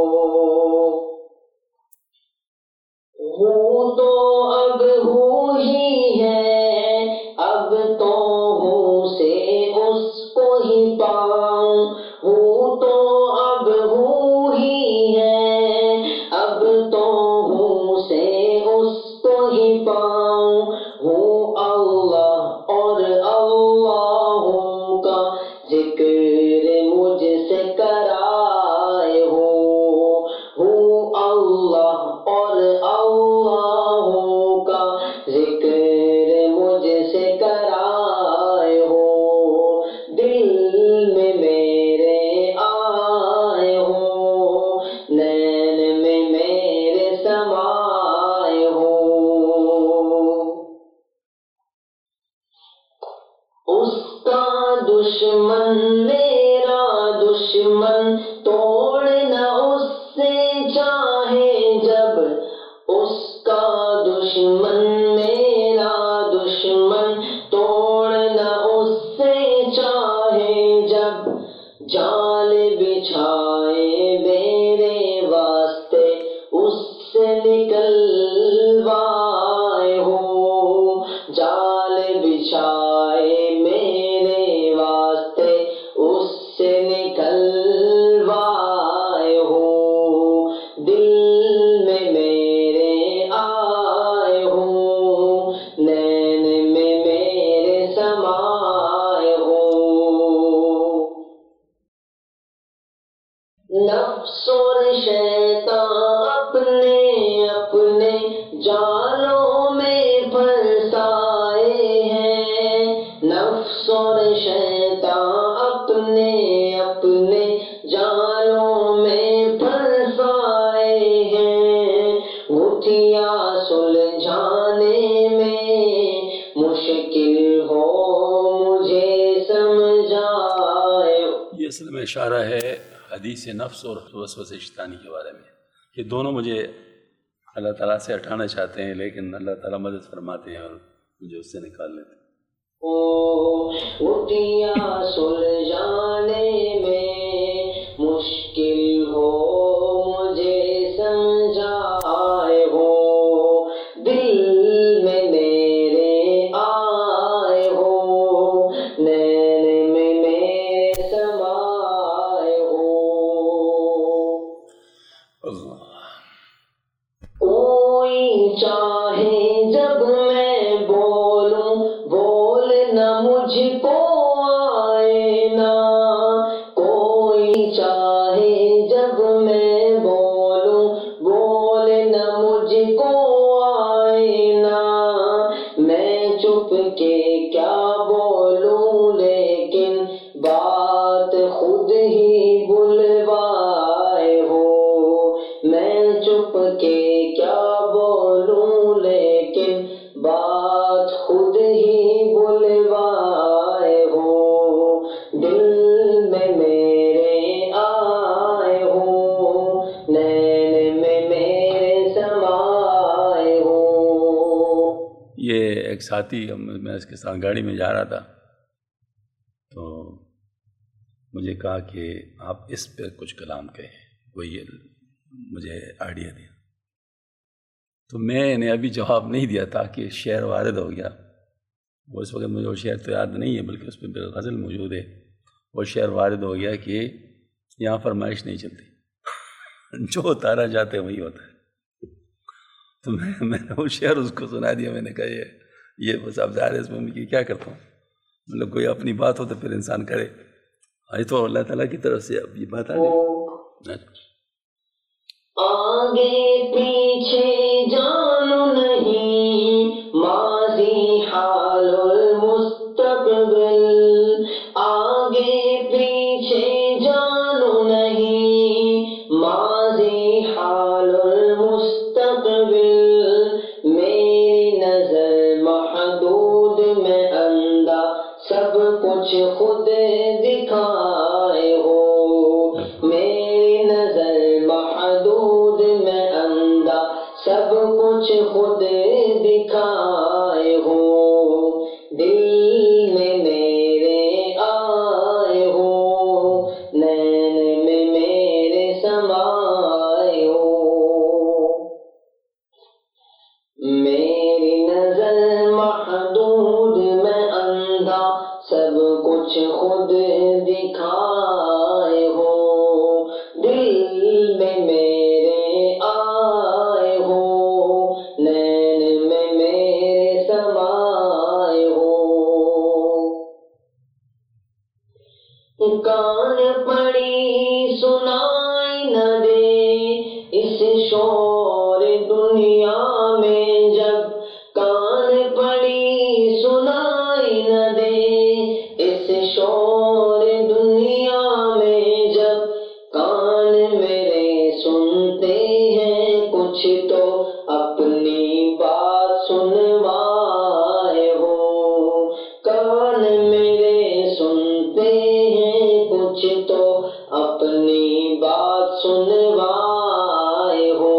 ہوں تو اب ہوں ہی ہے، اب تو ہوں سے اس کو ہی پاؤں، ہوں تو اب ہوں ہی ہے، اب تو ہوں سے اس کو ہی پاؤں، ہوں اللہ اور اللہ کا ذکر مجھ سے کرائے ہو، ہوں اللہ اور اللہ کا ذکر مجھ سے کرائے ہو، دل میں میرے آئے ہو، نین میں میرے سمائے ہو، اس کا دشمن میرا دشمن توڑنا اس سے چاہے جب، اس کا دشمن میرا دشمن توڑنا اس سے چاہے جب، جال بچھائے میرے واسطے اس سے نکلوائے ہو، جال بچھائے میرے واسطے اس سے نکلوائے ہو، دل میں میرے آئے ہو، نین نفس اور شیطان اپنے اپنے جالوں میں پھنسائے ہیں، نفس اور شیطان اپنے اپنے جالوں میں پھنسائے ہیں، گتھیاں سلجھانے میں مشکل ہو مجھے سمجھائے۔ یہ اصل میں اشارہ ہے حدیث نفس اور وسوسہ شیطانی کے بارے میں، کہ دونوں مجھے اللہ تعالیٰ سے ہٹانا چاہتے ہیں، لیکن اللہ تعالیٰ مدد فرماتے ہیں اور مجھے اس سے نکال لیتے ہیں۔ گٹیاں سلجھانے میں مشکل ہو مجھے سمجھائے ہو، دل میں میرے آئے ہو، نین میں میرے سمائے ہو۔ کوئی چاہے جب میں بولوں بولنا مجھ کو آئے نا، کوئی چاہے جب میں بولوں بولنا مجھ کو آئے نا، میں چپ کے کیا بولوں لیکن بات خود ہی بلوائے ہو، میں چپ کے کیا بولوں لیکن بات خود ہی بلوائے ہو، دل میں میرے آئے ہو، نین میں میرے سمائے ہو۔ یہ ایک ساتھی، میں اس کے ساتھ گاڑی میں جا رہا تھا تو مجھے کہا کہ آپ اس پہ کچھ کلام کہیں، وہ یہ مجھے آئیڈیا دیا، تو میں نے ابھی جواب نہیں دیا تھا کہ شعر وارد ہو گیا۔ وہ اس وقت مجھے وہ شعر تو یاد نہیں ہے، بلکہ اس پہ غزل موجود ہے۔ وہ شعر وارد ہو گیا کہ یہاں فرمائش نہیں چلتی، جو اتارا جاتا ہے وہی ہوتا ہے۔ تو میں میں نے وہ شعر اس کو سنا دیا، میں نے کہا یہ یہ بس اب ظاہر ہے اس میں میں کیا کرتا ہوں، مطلب کوئی اپنی بات ہو تو پھر انسان کرے، آج تو اللہ تعالیٰ کی طرف سے اب یہ بات آ گئی۔ آگے پیچھے جانو نہیں، ماضی حال المستقبل، آگے پیچھے جانو نہیں، ماضی حال المستقبل، میری نظر محدود میں اندھا سب کچھ خود دکھائے ہو، میری نظر محدود میں اندھا سب کچھ خود دکھائے ہو، دل میں میرے آئے ہو، نین میں میرے سمائے ہو، میری نظر محدود میں اندھا سب کچھ خود دکھائے ہو، دل میں میرے آئے ہو، نین میں میرے سمائے ہو، کان پڑی سنائی نہ دے اس شور دنیا میں، جب کان پڑی سنائی نہ دے اس شور دنیا میں، جب کان میرے سنتے ہیں کچھ تو اپنی بات سنوائے ہو، کان میرے سنتے ہیں کچھ تو اپنی بات سنوائے ہو،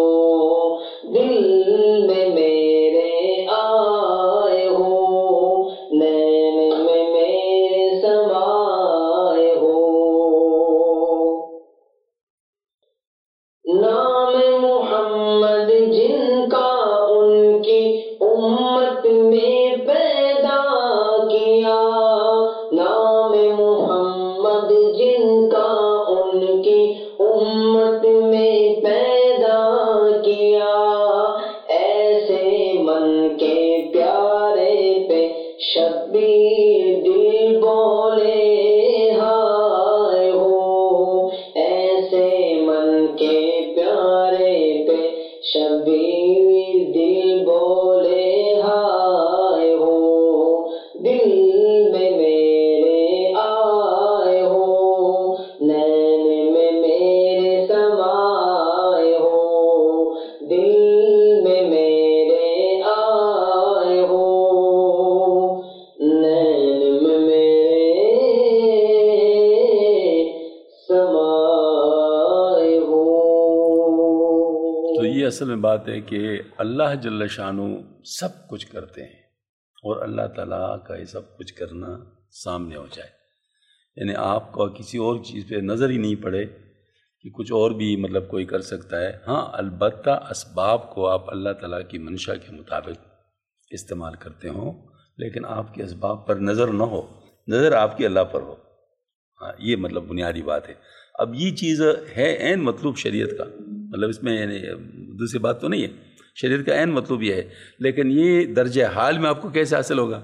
دل میں میرے آئے ہو، نین میں میرے سمائے ہو، نام محمد جن کا ان کی امت میں پیدا کیا، نام محمد جن کا ان کی امت میں پیدا کیا، ایسے من کے پیارے پہ شبیر دل بولے ہائے ہو، ایسے اصل میں بات ہے کہ اللہ جل شانہ سب کچھ کرتے ہیں اور اللہ تعالیٰ کا یہ سب کچھ کرنا سامنے ہو جائے، یعنی آپ کو کسی اور چیز پہ نظر ہی نہیں پڑے کہ کچھ اور بھی مطلب کوئی کر سکتا ہے۔ ہاں البتہ اسباب کو آپ اللہ تعالیٰ کی منشا کے مطابق استعمال کرتے ہوں، لیکن آپ کے اسباب پر نظر نہ ہو، نظر آپ کی اللہ پر ہو۔ ہاں یہ مطلب بنیادی بات ہے۔ اب یہ چیز ہے عین مطلوب شریعت کا، مطلب اس میں یعنی دوسری بات تو نہیں ہے، شریعت کا عین مطلوب یہ ہے، لیکن یہ درجہ حال میں آپ کو کیسے حاصل ہوگا؟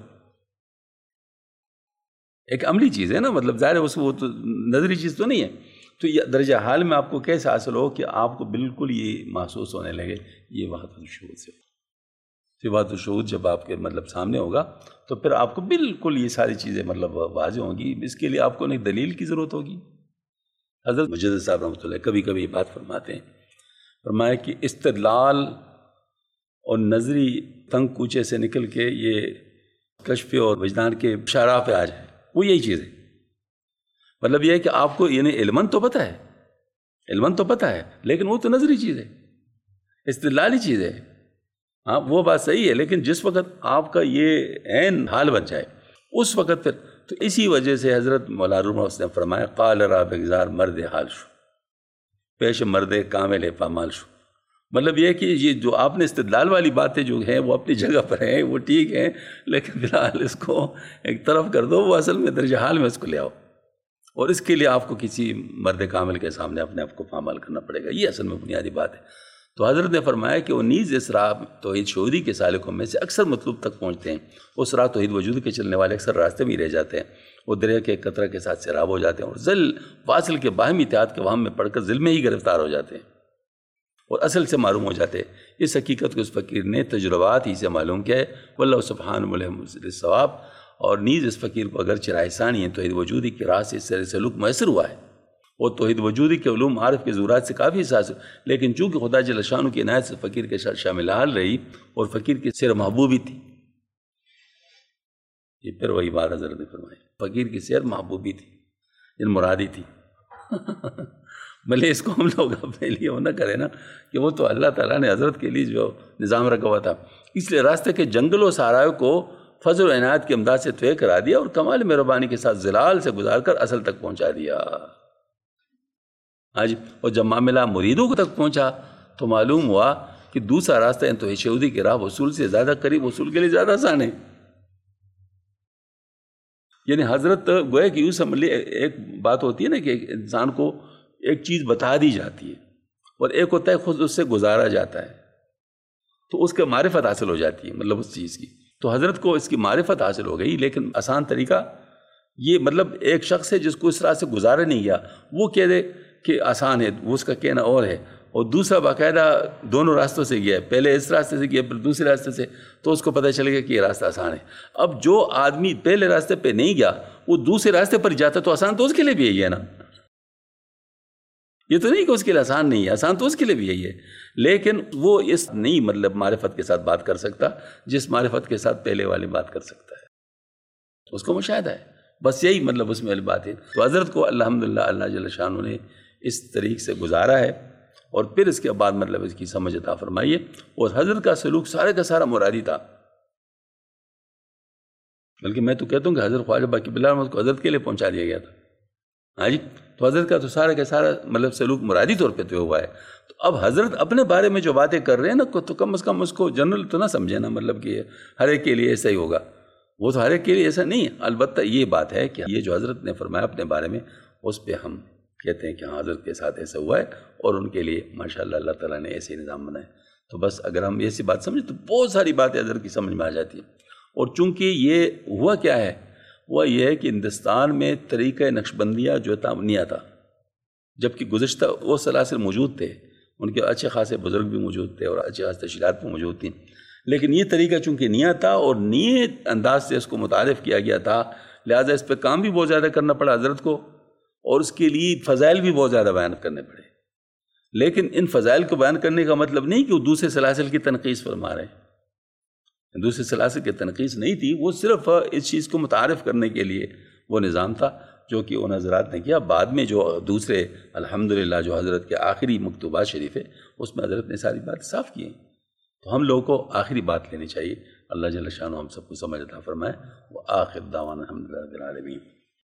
ایک عملی چیز ہے نا، مطلب ظاہر ہے اس وہ تو نظری چیز تو نہیں ہے، تو یہ درجہ حال میں آپ کو کیسے حاصل ہو کہ آپ کو بالکل یہ محسوس ہونے لگے یہ وحدت الشہود سے وحدت الشہود جب آپ کے مطلب سامنے ہوگا تو پھر آپ کو بالکل یہ ساری چیزیں مطلب واضح ہوں گی۔ اس کے لیے آپ کو ایک دلیل کی ضرورت ہوگی۔ حضرت مجدد صاحب رحمۃ اللہ کبھی کبھی یہ بات فرماتے ہیں، فرمایا کہ استدلال اور نظری تنگ کوچے سے نکل کے یہ کشف اور وجدان کے شاہراہ پہ آ جائے، وہ یہی چیز ہے۔ مطلب یہ ہے کہ آپ کو یعنی علماً تو پتہ ہے، علماً تو پتہ ہے، لیکن وہ تو نظری چیز ہے، استدلالی چیز ہے۔ ہاں وہ بات صحیح ہے، لیکن جس وقت آپ کا یہ عین حال بن جائے اس وقت پھر تو اسی وجہ سے حضرت مولانا روم نے فرمایا قال را بگزار مرد حال شو پیش مرد کامل پامال شو۔ مطلب یہ کہ یہ جو آپ نے استدلال والی باتیں جو ہیں وہ اپنی جگہ پر ہیں، وہ ٹھیک ہیں، لیکن فی الحال اس کو ایک طرف کر دو، وہ اصل میں درجہ حال میں اس کو لے آؤ، اور اس کے لیے آپ کو کسی مرد کامل کے سامنے اپنے آپ کو پامال کرنا پڑے گا۔ یہ اصل میں بنیادی بات ہے۔ تو حضرت نے فرمایا کہ وہ نیز اس راہ توحید شہودی کے سالکوں میں سے اکثر مطلوب تک پہنچتے ہیں، اس راہ توحید وجود کے چلنے والے اکثر راستے میں ہی رہ جاتے ہیں، وہ دریا کے قطرہ کے ساتھ سیراب ہو جاتے ہیں اور ذل واصل کے باہمی اتحاد کے وہم میں پڑھ کر ذل میں ہی گرفتار ہو جاتے ہیں اور اصل سے معلوم ہو جاتے ہیں۔ اس حقیقت کو اس فقیر نے تجربات ہی سے معلوم کیا ہے، واللہ سبحانہ ملہم الثواب، اور نیز اس فقیر کو اگرچہ راہ ثانی ہے توحید وجودی کی راہ سے اس طرح سلوک میسر ہوا ہے اور توحید وجودی کے علوم عارف کے ضرورات سے کافی حساس، لیکن چونکہ خدا جل شانہ کی عنایت سے فقیر کے ساتھ شامل حال رہی اور فقیر کی سیر محبوبی تھی۔ یہ پھر وہی بات حضرت نے فرمائی، فقیر کی سیر محبوبی تھی، ان مرادی تھی۔ بھلے اس کو ہم لوگ اپنے لیے وہ نہ کریں نا کہ وہ تو اللہ تعالیٰ نے حضرت کے لیے جو نظام رکھا ہوا تھا، اس لیے راستے کے جنگل و صحرائے کو فضل و عنایت کی امداد سے طے کرا دیا اور کمال مہربانی کے ساتھ ظلال سے گزار کر اصل تک پہنچا دیا۔ آج اور جب معاملہ مریدوں کو تک پہنچا تو معلوم ہوا کہ دوسرا راستہ ان توحید شہودی کی راہ وصول سے زیادہ قریب، وصول کے لیے زیادہ آسان ہے۔ یعنی حضرت گویا کہ یوں سمجھ لیے، ایک بات ہوتی ہے نا کہ انسان کو ایک چیز بتا دی جاتی ہے اور ایک ہوتا ہے خود اس سے گزارا جاتا ہے، تو اس کا معرفت حاصل ہو جاتی ہے، مطلب اس چیز کی۔ تو حضرت کو اس کی معرفت حاصل ہو گئی، لیکن آسان طریقہ یہ مطلب ایک شخص ہے جس کو اس راہ سے گزارا نہیں گیا، وہ کہہ دے کہ آسان ہے، وہ اس کا کہنا اور ہے، اور دوسرا باقاعدہ دونوں راستوں سے گیا ہے، پہلے اس راستے سے گیا پھر دوسرے راستے سے، تو اس کو پتہ چلے گا کہ یہ راستہ آسان ہے۔ اب جو آدمی پہلے راستے پہ نہیں گیا وہ دوسرے راستے پر جاتا تو آسان تو اس کے لیے بھی یہی ہے نا، یہ تو نہیں کہ اس کے لیے آسان نہیں ہے، آسان تو اس کے لیے بھی یہی ہے، لیکن وہ اس نئی مطلب معرفت کے ساتھ بات کر سکتا جس معرفت کے ساتھ پہلے والی بات کر سکتا ہے، اس کو مشاہدہ ہے، بس یہی مطلب اس میں والی بات ہے۔ تو حضرت کو الحمدللہ اللہ جل شانہ نے اس طریق سے گزارا ہے اور پھر اس کے بعد مطلب اس کی سمجھ عطا فرمائی ہے، اور حضرت کا سلوک سارے کا سارا مرادی تھا، بلکہ میں تو کہتا ہوں کہ حضرت خواجہ باقی باللہ احمد کو حضرت کے لیے پہنچا دیا گیا تھا۔ ہاں جی، تو حضرت کا تو سارا کا سارا مطلب سلوک مرادی طور پہ تو ہوا ہے۔ تو اب حضرت اپنے بارے میں جو باتیں کر رہے ہیں نا تو کم از کم اس کو جنرل تو نہ سمجھے نا، مطلب کہ ہر ایک کے لیے ایسا ہی ہوگا، وہ تو ہر ایک کے لیے ایسا نہیں ہے۔ البتہ یہ بات ہے کہ یہ جو حضرت نے فرمایا اپنے بارے میں، اس پہ ہم کہتے ہیں کہ ہاں حضرت کے ساتھ ایسا ہوا ہے اور ان کے لیے ماشاءاللہ اللہ تعالیٰ نے ایسے نظام بنائے۔ تو بس اگر ہم ایسی بات سمجھیں تو بہت ساری باتیں حضرت کی سمجھ میں آ جاتی ہیں۔ اور چونکہ یہ ہوا کیا ہے، وہ یہ ہے کہ ہندوستان میں طریقہ نقش بندیہ جو تھا نہیں تھا، جبکہ گزشتہ وہ سلاسل موجود تھے، ان کے اچھے خاصے بزرگ بھی موجود تھے اور اچھے خاصے تشکیلات بھی موجود تھیں، لیکن یہ طریقہ چونکہ نیا تھا اور نئے انداز سے اس کو متعارف کیا گیا تھا، لہٰذا اس پہ کام بھی بہت زیادہ کرنا پڑا حضرت کو، اور اس کے لیے فضائل بھی بہت زیادہ بیان کرنے پڑے۔ لیکن ان فضائل کو بیان کرنے کا مطلب نہیں کہ وہ دوسرے سلاسل کی تنقیص فرما رہے ہیں، دوسرے سلاسل کی تنقیص نہیں تھی، وہ صرف اس چیز کو متعارف کرنے کے لیے وہ نظام تھا جو کہ ان حضرات نے کیا. بعد میں جو دوسرے الحمدللہ جو حضرت کے آخری مکتوبات شریف ہے اس میں حضرت نے ساری بات صاف کی ہیں. تو ہم لوگوں کو آخری بات لینی چاہیے. اللہ جل شانہ ہم سب کو سمجھ عطا فرمائے. وآخر دعوانا الحمدللہ رب العالمین.